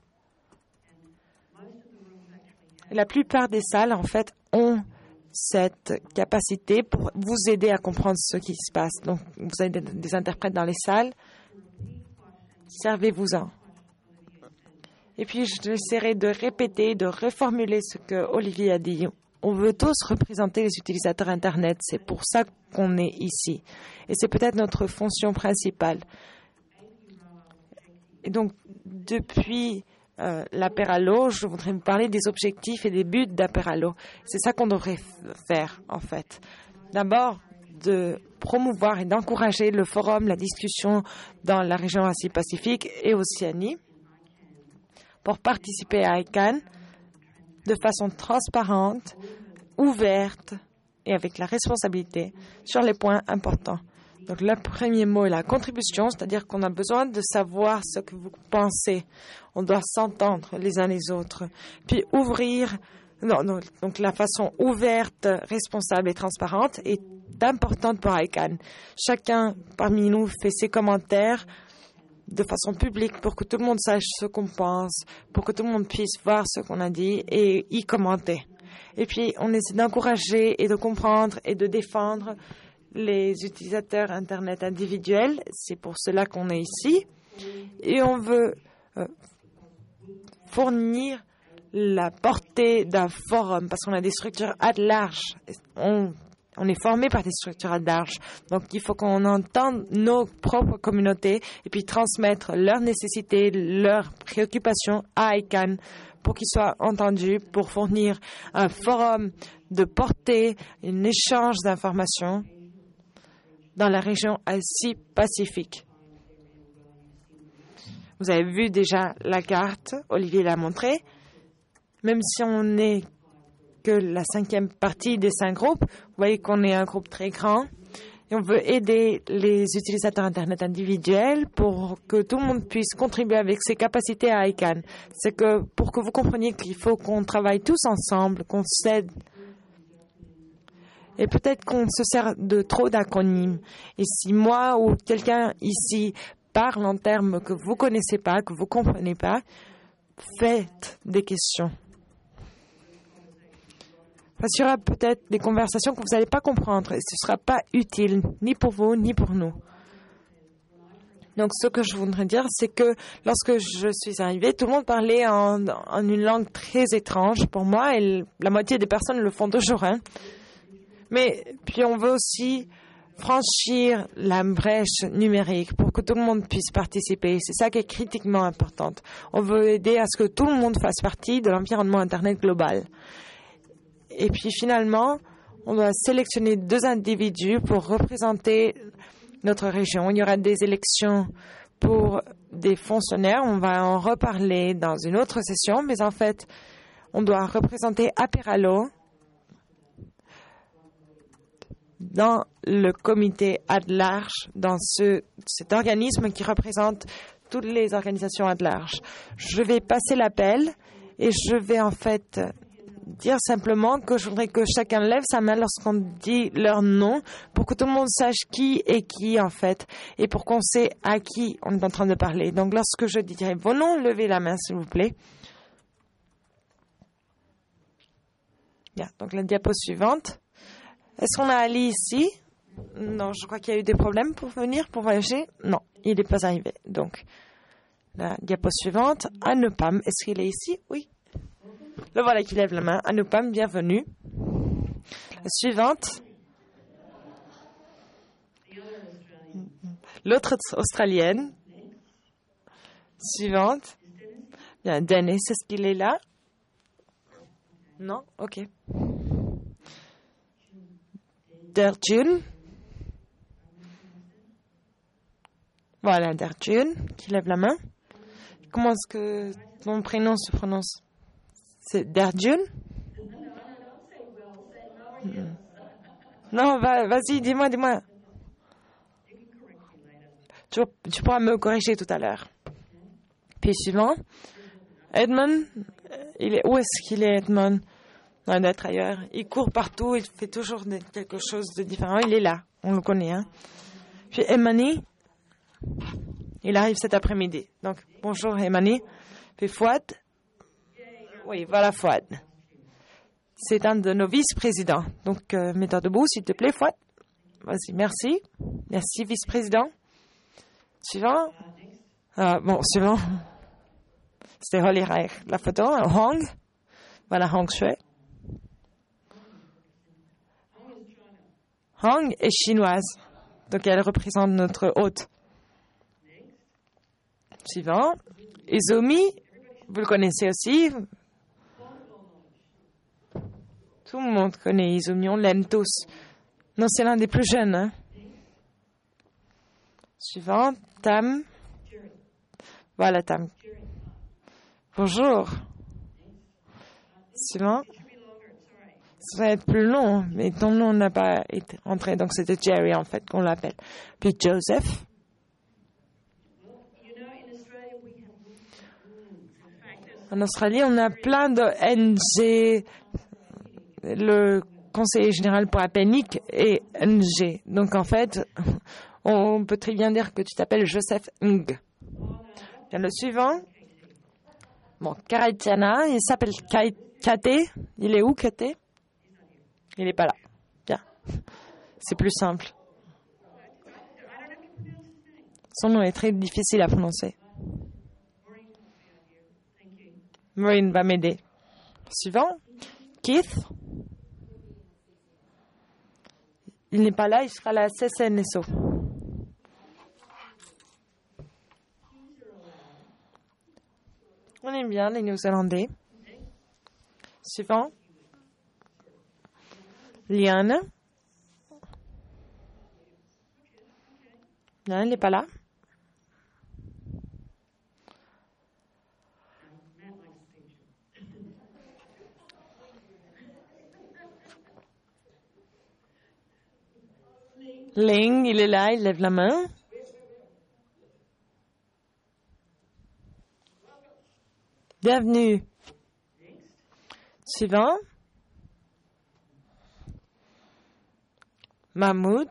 La plupart des salles, en fait, ont cette capacité pour vous aider à comprendre ce qui se passe. Donc, vous avez des interprètes dans les salles. Servez-vous-en. Et puis, j'essaierai de répéter, de reformuler ce que Olivier a dit. On veut tous représenter les utilisateurs Internet. C'est pour ça qu'on est ici. Et c'est peut-être notre fonction principale. Et donc, depuis l'apéralo, je voudrais vous parler des objectifs et des buts d'apéralo. C'est ça qu'on devrait faire, en fait. D'abord, de promouvoir et d'encourager le forum, la discussion dans la région Asie-Pacifique et Océanie pour participer à ICANN de façon transparente, ouverte et avec la responsabilité sur les points importants. Donc, le premier mot est la contribution, c'est-à-dire qu'on a besoin de savoir ce que vous pensez. On doit s'entendre les uns les autres. Puis, donc la façon ouverte, responsable et transparente est importante pour ICANN. Chacun parmi nous fait ses commentaires de façon publique pour que tout le monde sache ce qu'on pense, pour que tout le monde puisse voir ce qu'on a dit et y commenter. Et puis, on essaie d'encourager et de comprendre et de défendre les utilisateurs Internet individuels. C'est pour cela qu'on est ici. Et on veut fournir la portée d'un forum parce qu'on a des structures à large. On est formé par des structures à large. Donc, il faut qu'on entende nos propres communautés et puis transmettre leurs nécessités, leurs préoccupations à ICANN pour qu'ils soient entendus, pour fournir un forum de portée, un échange d'informations dans la région Asie-Pacifique. Vous avez vu déjà la carte, Olivier l'a montrée. Même si on n'est que la 5e partie des 5 groupes, vous voyez qu'on est un groupe très grand et on veut aider les utilisateurs Internet individuels pour que tout le monde puisse contribuer avec ses capacités à ICANN. C'est que pour que vous compreniez qu'il faut qu'on travaille tous ensemble, qu'on s'aide. Et peut-être qu'on se sert de trop d'acronymes. Et si moi ou quelqu'un ici parle en termes que vous ne connaissez pas, que vous ne comprenez pas, faites des questions. Parce qu'il y aura peut-être des conversations que vous n'allez pas comprendre et ce ne sera pas utile, ni pour vous, ni pour nous. Donc, ce que je voudrais dire, c'est que lorsque je suis arrivée, tout le monde parlait en une langue très étrange pour moi et la moitié des personnes le font toujours. Mais puis, on veut aussi franchir la brèche numérique pour que tout le monde puisse participer. C'est ça qui est critiquement important. On veut aider à ce que tout le monde fasse partie de l'environnement Internet global. Et puis finalement, on doit sélectionner 2 individus pour représenter notre région. Il y aura des élections pour des fonctionnaires. On va en reparler dans une autre session. Mais en fait, on doit représenter Apéralo dans le comité ad large, dans cet organisme qui représente toutes les organisations ad large. Je vais passer l'appel et je vais en fait dire simplement que je voudrais que chacun lève sa main lorsqu'on dit leur nom pour que tout le monde sache qui est qui en fait et pour qu'on sait à qui on est en train de parler. Donc lorsque je dirai vos noms, levez la main s'il vous plaît. Bien, donc la diapo suivante. Est-ce qu'on a Ali ici? Non, je crois qu'il y a eu des problèmes pour venir, pour voyager. Non, il n'est pas arrivé. Donc, la diapo suivante. Anupam, est-ce qu'il est ici? Oui. Le voilà qui lève la main. Anupam, bienvenue. La suivante. L'autre Australienne. Suivante. Bien, Dennis, est-ce qu'il est là? Non? OK. Derjun. Voilà, Derjun, qui lève la main. Comment est-ce que ton prénom se prononce? C'est Derjun? Non, vas-y, dis-moi. Tu pourras me corriger tout à l'heure. Puis suivant. Edmund, où est-ce qu'il est, Edmund? Non, d'être ailleurs. Il court partout, il fait toujours quelque chose de différent. Il est là, on le connaît. Puis Emani, il arrive cet après-midi. Donc, bonjour Emani. Puis Fouad. Oui, voilà Fouad. C'est un de nos vice-présidents. Donc, mets-toi debout, s'il te plaît, Fouad. Vas-y, merci. Merci, vice-président. Suivant. Suivant. C'était Holly Reich. La photo, Hong. Voilà Hong Shui. Hong est chinoise, donc elle représente notre hôte. Suivant, Izumi, Vous le connaissez aussi. Tout le monde connaît Izumi, on l'aime tous. Non, c'est l'un des plus jeunes. Hein. Suivant, Tam. Voilà, Tam. Bonjour. Suivant. Ça va être plus long, mais ton nom n'a pas été entré, donc c'était Jerry en fait qu'on l'appelle. Puis Joseph. En Australie, on a plein de NG. Le conseiller général pour la panique est NG. Donc en fait, on peut très bien dire que tu t'appelles Joseph Ng. Bien, le suivant. Bon, Karaitiana, il s'appelle Kate. Il est où, Kate? Il n'est pas là. Bien. C'est plus simple. Son nom est très difficile à prononcer. Maureen va m'aider. Suivant. Keith. Il n'est pas là, il sera à la CCNSO. On aime bien les Néo-Zélandais. Suivant. Liane. Non, il n'est pas là. Ling, il est là, il lève la main. Bienvenue. Suivant. Mahmoud.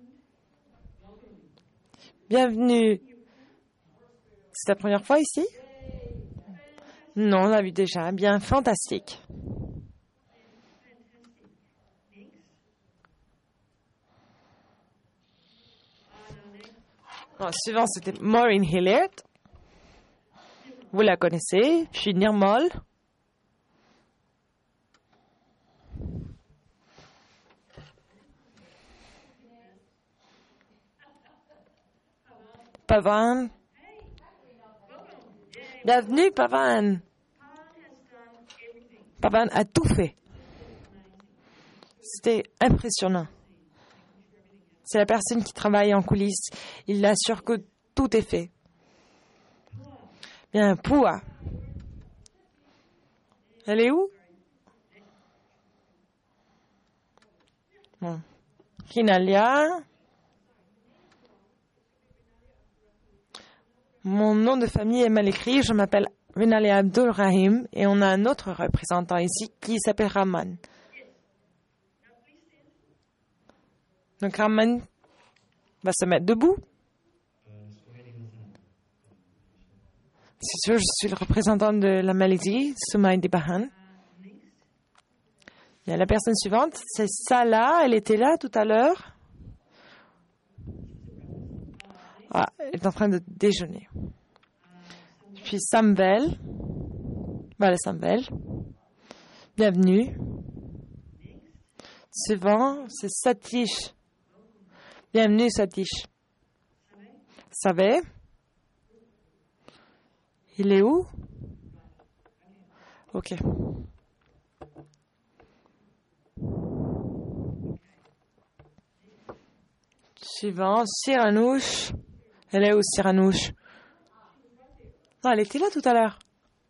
Bienvenue. C'est ta première fois ici? Non, on l'a vu déjà. Bien, fantastique. Bon, suivant, c'était Maureen Hilliard. Vous la connaissez. Puis Nirmal. Pavan. Bienvenue, Pavan. Pavan a tout fait. C'était impressionnant. C'est la personne qui travaille en coulisses. Il assure que tout est fait. Bien, Poua. Elle est où? Bon. Rinalia. Mon nom de famille est mal écrit. Je m'appelle Rinalia Abdul Rahim et on a un autre représentant ici qui s'appelle Rahman. Donc Rahman va se mettre debout. C'est sûr, je suis le représentant de la Malaisie, Soumaï Dibahan. Il y a la personne suivante, c'est Salah, elle était là tout à l'heure. Ah, elle est en train de déjeuner. Puis Samvel. Voilà Samvel. Bienvenue. Suivant, c'est Satish. Bienvenue Satish. Savez? Il est où? Ok. Suivant, Siranouche. Elle est où, Siranouche? Non, elle était là tout à l'heure.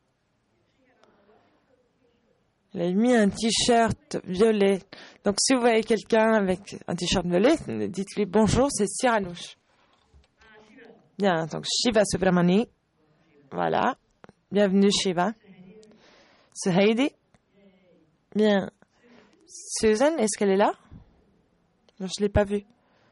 Elle a mis un t-shirt violet. Donc, si vous voyez quelqu'un avec un t-shirt violet, dites-lui bonjour, c'est Siranouche. Bien, donc Shiva Subramani. Voilà. Bienvenue, Shiva. C'est Heidi. Bien. Susan, est-ce qu'elle est là? Non, je ne l'ai pas vue.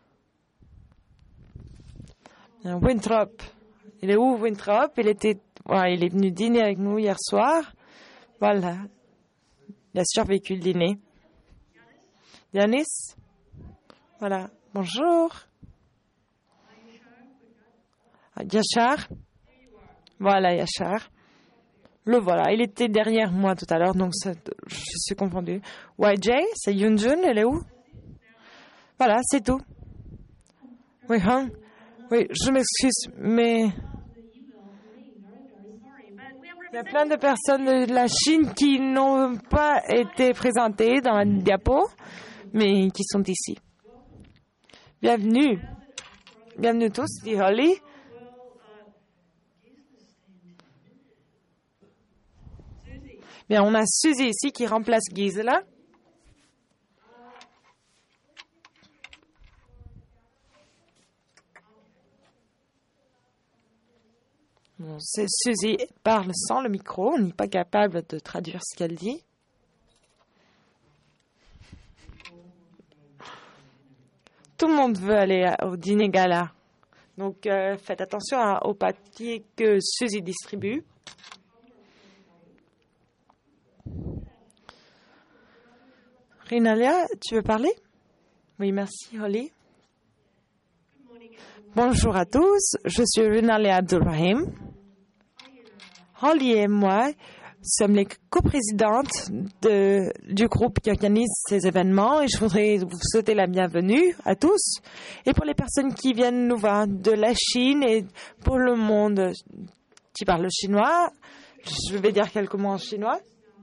Bien, Winthrop. Il est où, Winthrop? Il est venu dîner avec nous hier soir. Voilà. Il a survécu le dîner. Yanis? Voilà. Bonjour. Yachar? Voilà, Yachar. Le voilà. Il était derrière moi tout à l'heure, donc je suis confondue. YJ, c'est Yunjun, elle est où? Voilà, c'est tout. Oui, hein? Oui, je m'excuse, mais Il y a plein de personnes de la Chine qui n'ont pas été présentées dans la diapo, mais qui sont ici. Bienvenue. Bienvenue tous, dit Holly. Bien, on a Suzy ici qui remplace Gisela. Bon, Suzy parle sans le micro, on n'est pas capable de traduire ce qu'elle dit. Tout le monde veut aller au dîner gala. Donc, faites attention au papier que Suzy distribue. Rinalia, tu veux parler? Oui, merci, Holly. Bonjour à tous, je suis Rinalia Abdulrahim. Holly et moi sommes les coprésidentes du groupe qui organise ces événements et je voudrais vous souhaiter la bienvenue à tous. Et pour les personnes qui viennent nous voir de la Chine et pour le monde qui parle chinois, je vais dire quelques mots en chinois.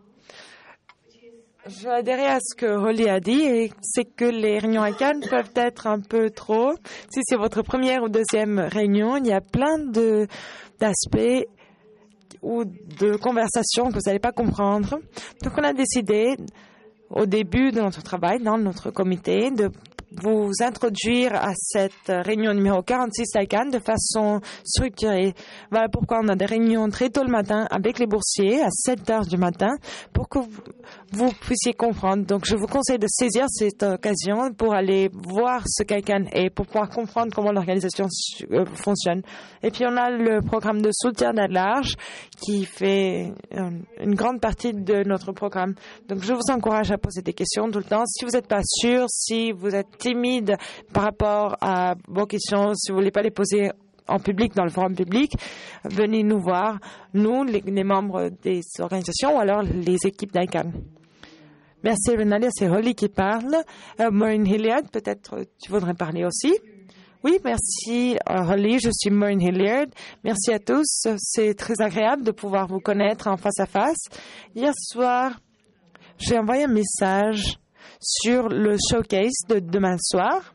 Je vais adhérer à ce que Holly a dit, et c'est que les réunions à Cannes peuvent être un peu trop. Si c'est votre première ou deuxième réunion, il y a plein d'aspects ou de conversations que vous n'allez pas comprendre. Donc, on a décidé, au début de notre travail, dans notre comité, de vous introduire à cette réunion numéro 46 à Cannes de façon structurée. Voilà pourquoi on a des réunions très tôt le matin avec les boursiers à 7 heures du matin pour que vous puissiez comprendre. Donc, je vous conseille de saisir cette occasion pour aller voir ce qu'est Cannes et pour pouvoir comprendre comment l'organisation fonctionne. Et puis, on a le programme de soutien à large qui fait une grande partie de notre programme. Donc, je vous encourage à poser des questions tout le temps. Si vous n'êtes pas sûr, si vous êtes timide par rapport à vos questions, si vous ne voulez pas les poser en public, dans le forum public, venez nous voir, nous, les membres des organisations ou alors les équipes d'ICANN. Merci Renalia, c'est Holly qui parle. Maureen Hilliard, peut-être tu voudrais parler aussi. Oui, merci Holly, je suis Maureen Hilliard. Merci à tous, c'est très agréable de pouvoir vous connaître en face à face. Hier soir, j'ai envoyé un message sur le showcase de demain soir.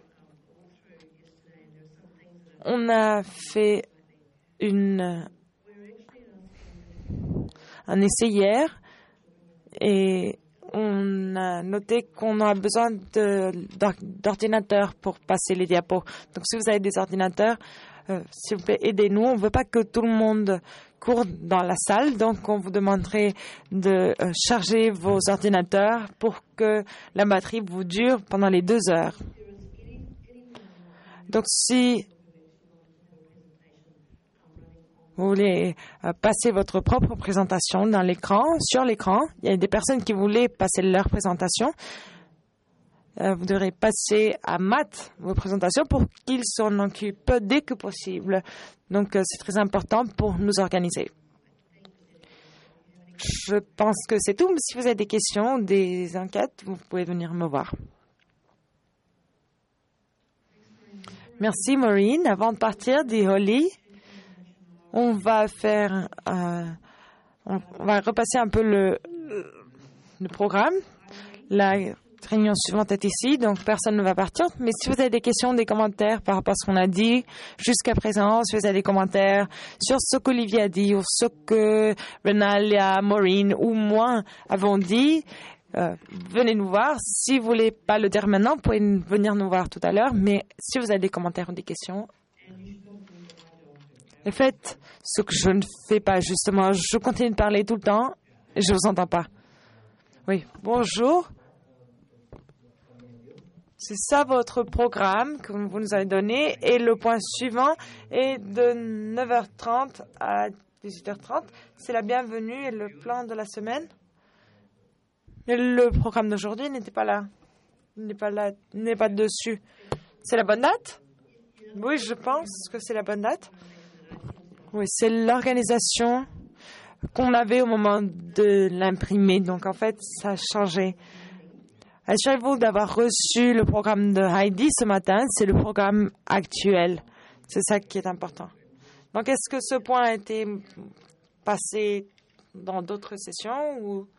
On a fait un essai hier et on a noté qu'on a besoin d'ordinateurs pour passer les diapos. Donc, si vous avez des ordinateurs, s'il vous plaît, aidez-nous. On ne veut pas que tout le monde court dans la salle, donc on vous demanderait de charger vos ordinateurs pour que la batterie vous dure pendant les 2 heures. Donc, si vous voulez passer votre propre présentation sur l'écran, il y a des personnes qui voulaient passer leur présentation. Vous devrez passer à Matt vos présentations pour qu'ils s'en occupent dès que possible. Donc, c'est très important pour nous organiser. Je pense que c'est tout. Si vous avez des questions, des enquêtes, vous pouvez venir me voir. Merci, Maureen. Avant de partir, dit Holly, on va repasser un peu le programme. La réunion suivante est ici, donc personne ne va partir. Mais si vous avez des questions, des commentaires par rapport à ce qu'on a dit jusqu'à présent, si vous avez des commentaires sur ce qu'Olivier a dit ou ce que Renalia, Maureen ou moi avons dit, venez nous voir. Si vous ne voulez pas le dire maintenant, vous pouvez venir nous voir tout à l'heure. Mais si vous avez des commentaires ou des questions, et faites ce que je ne fais pas justement. Je continue de parler tout le temps et je ne vous entends pas. Oui, bonjour. C'est ça votre programme que vous nous avez donné. Et le point suivant est de 9h30 à 18h30. C'est la bienvenue et le plan de la semaine. Mais le programme d'aujourd'hui n'était pas là. Il n'est pas dessus. C'est la bonne date? Oui, je pense que c'est la bonne date. Oui, c'est l'organisation qu'on avait au moment de l'imprimer. Donc, en fait, ça a changé. Assurez-vous d'avoir reçu le programme de Heidi ce matin. C'est le programme actuel. C'est ça qui est important. Donc, est-ce que ce point a été passé dans d'autres sessions ou...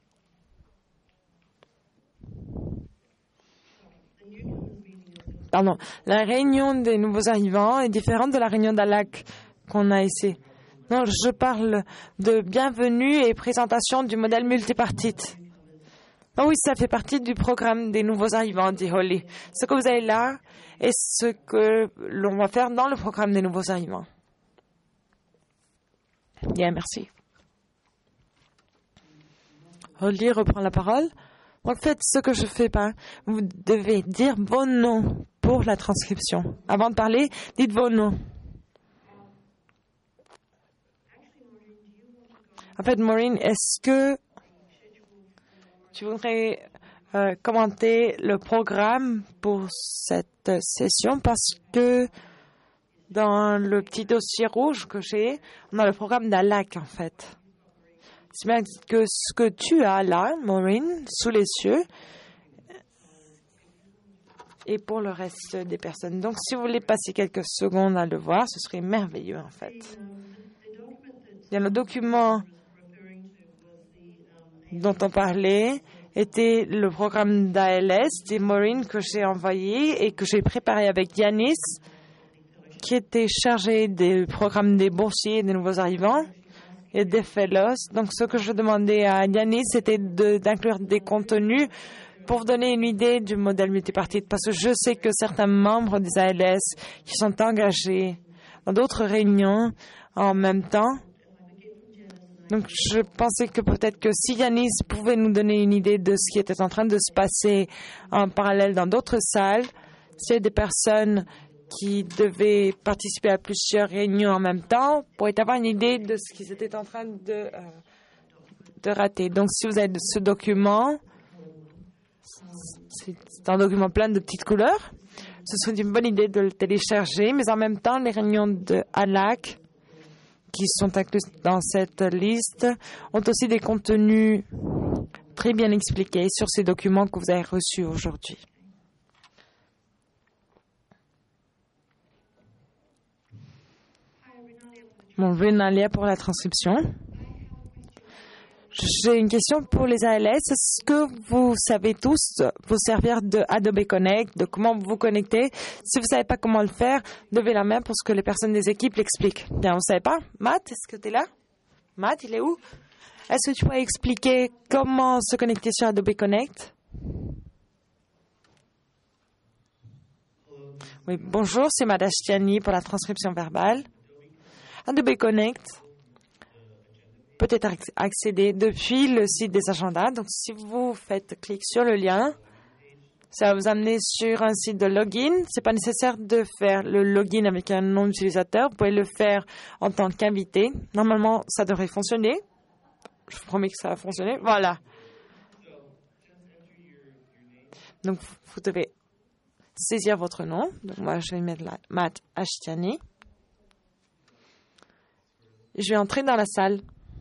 Pardon. La réunion des nouveaux arrivants est différente de la réunion d'ALAC qu'on a ici. Non, je parle de bienvenue et présentation du modèle multipartite. Oh oui, ça fait partie du programme des nouveaux arrivants, dit Holly. Ce que vous avez là est ce que l'on va faire dans le programme des nouveaux arrivants. Bien, merci. Holly reprend la parole. Donc, faites ce que je fais pas. Vous devez dire vos noms pour la transcription. Avant de parler, dites vos noms. En fait, Maureen, est-ce que tu voudrais commenter le programme pour cette session? Parce que dans le petit dossier rouge que j'ai, on a le programme d'ALAC, en fait. C'est bien que ce que tu as là, Maureen, sous les cieux, et pour le reste des personnes. Donc, si vous voulez passer quelques secondes à le voir, ce serait merveilleux, en fait. Il y a le document dont on parlait était le programme d'ALS des Maureen que j'ai envoyé et que j'ai préparé avec Yanis, qui était chargé du programme des boursiers et des nouveaux arrivants et des fellows. Donc, ce que je demandais à Yanis, c'était d'inclure des contenus pour vous donner une idée du modèle multipartite, parce que je sais que certains membres des ALS qui sont engagés dans d'autres réunions en même temps. Donc, je pensais que peut-être que si Yanis pouvait nous donner une idée de ce qui était en train de se passer en parallèle dans d'autres salles, s'il y a des personnes qui devaient participer à plusieurs réunions en même temps, pour avoir une idée de ce qu'ils étaient en train de rater. Donc, si vous avez ce document, c'est un document plein de petites couleurs, ce serait une bonne idée de le télécharger, mais en même temps, les réunions de ALAC qui sont inclus dans cette liste ont aussi des contenus très bien expliqués sur ces documents que vous avez reçus aujourd'hui. Bon, Renalia pour la transcription. J'ai une question pour les ALS. Est-ce que vous savez tous vous servir de Adobe Connect, de comment vous connecter? Si vous ne savez pas comment le faire, levez la main pour que les personnes des équipes l'expliquent. Bien, vous ne savez pas? Matt, est-ce que tu es là? Matt, il est où? Est-ce que tu pourrais expliquer comment se connecter sur Adobe Connect? Oui, bonjour, c'est Matt Ashtiani pour la transcription verbale. Adobe Connect peut être accédé depuis le site des agendas. Donc, si vous faites clic sur le lien, ça va vous amener sur un site de login. Ce n'est pas nécessaire de faire le login avec un nom d'utilisateur. Vous pouvez le faire en tant qu'invité. Normalement, ça devrait fonctionner. Je vous promets que ça va fonctionner. Voilà. Donc, vous devez saisir votre nom. Donc, moi, je vais mettre là Matt Ashtiani. Je vais entrer dans la salle.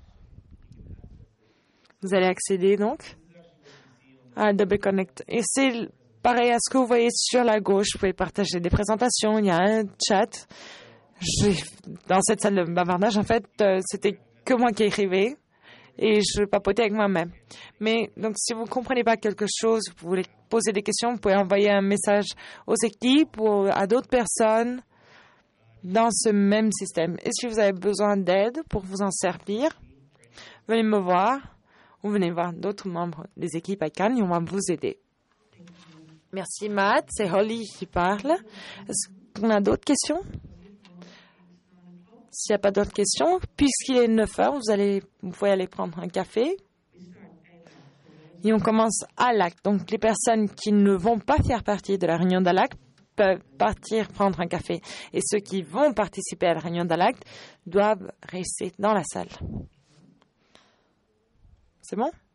Vous allez accéder donc à Adobe Connect. Et c'est pareil à ce que vous voyez sur la gauche. Vous pouvez partager des présentations. Il y a un chat. Dans cette salle de bavardage, en fait, c'était que moi qui écrivais et je papotais avec moi-même. Mais donc, si vous ne comprenez pas quelque chose, vous voulez poser des questions, vous pouvez envoyer un message aux équipes ou à d'autres personnes dans ce même système. Et si vous avez besoin d'aide pour vous en servir, venez me voir. Ou venez voir d'autres membres des équipes à Cannes et on va vous aider. Merci Matt, c'est Holly qui parle. Est-ce qu'on a d'autres questions? S'il n'y a pas d'autres questions, puisqu'il est 9 heures, vous pouvez aller prendre un café. Et on commence à l'ALAC. Donc les personnes qui ne vont pas faire partie de la réunion d'ALAC peuvent partir prendre un café. Et ceux qui vont participer à la réunion d'ALAC doivent rester dans la salle. C'est bon?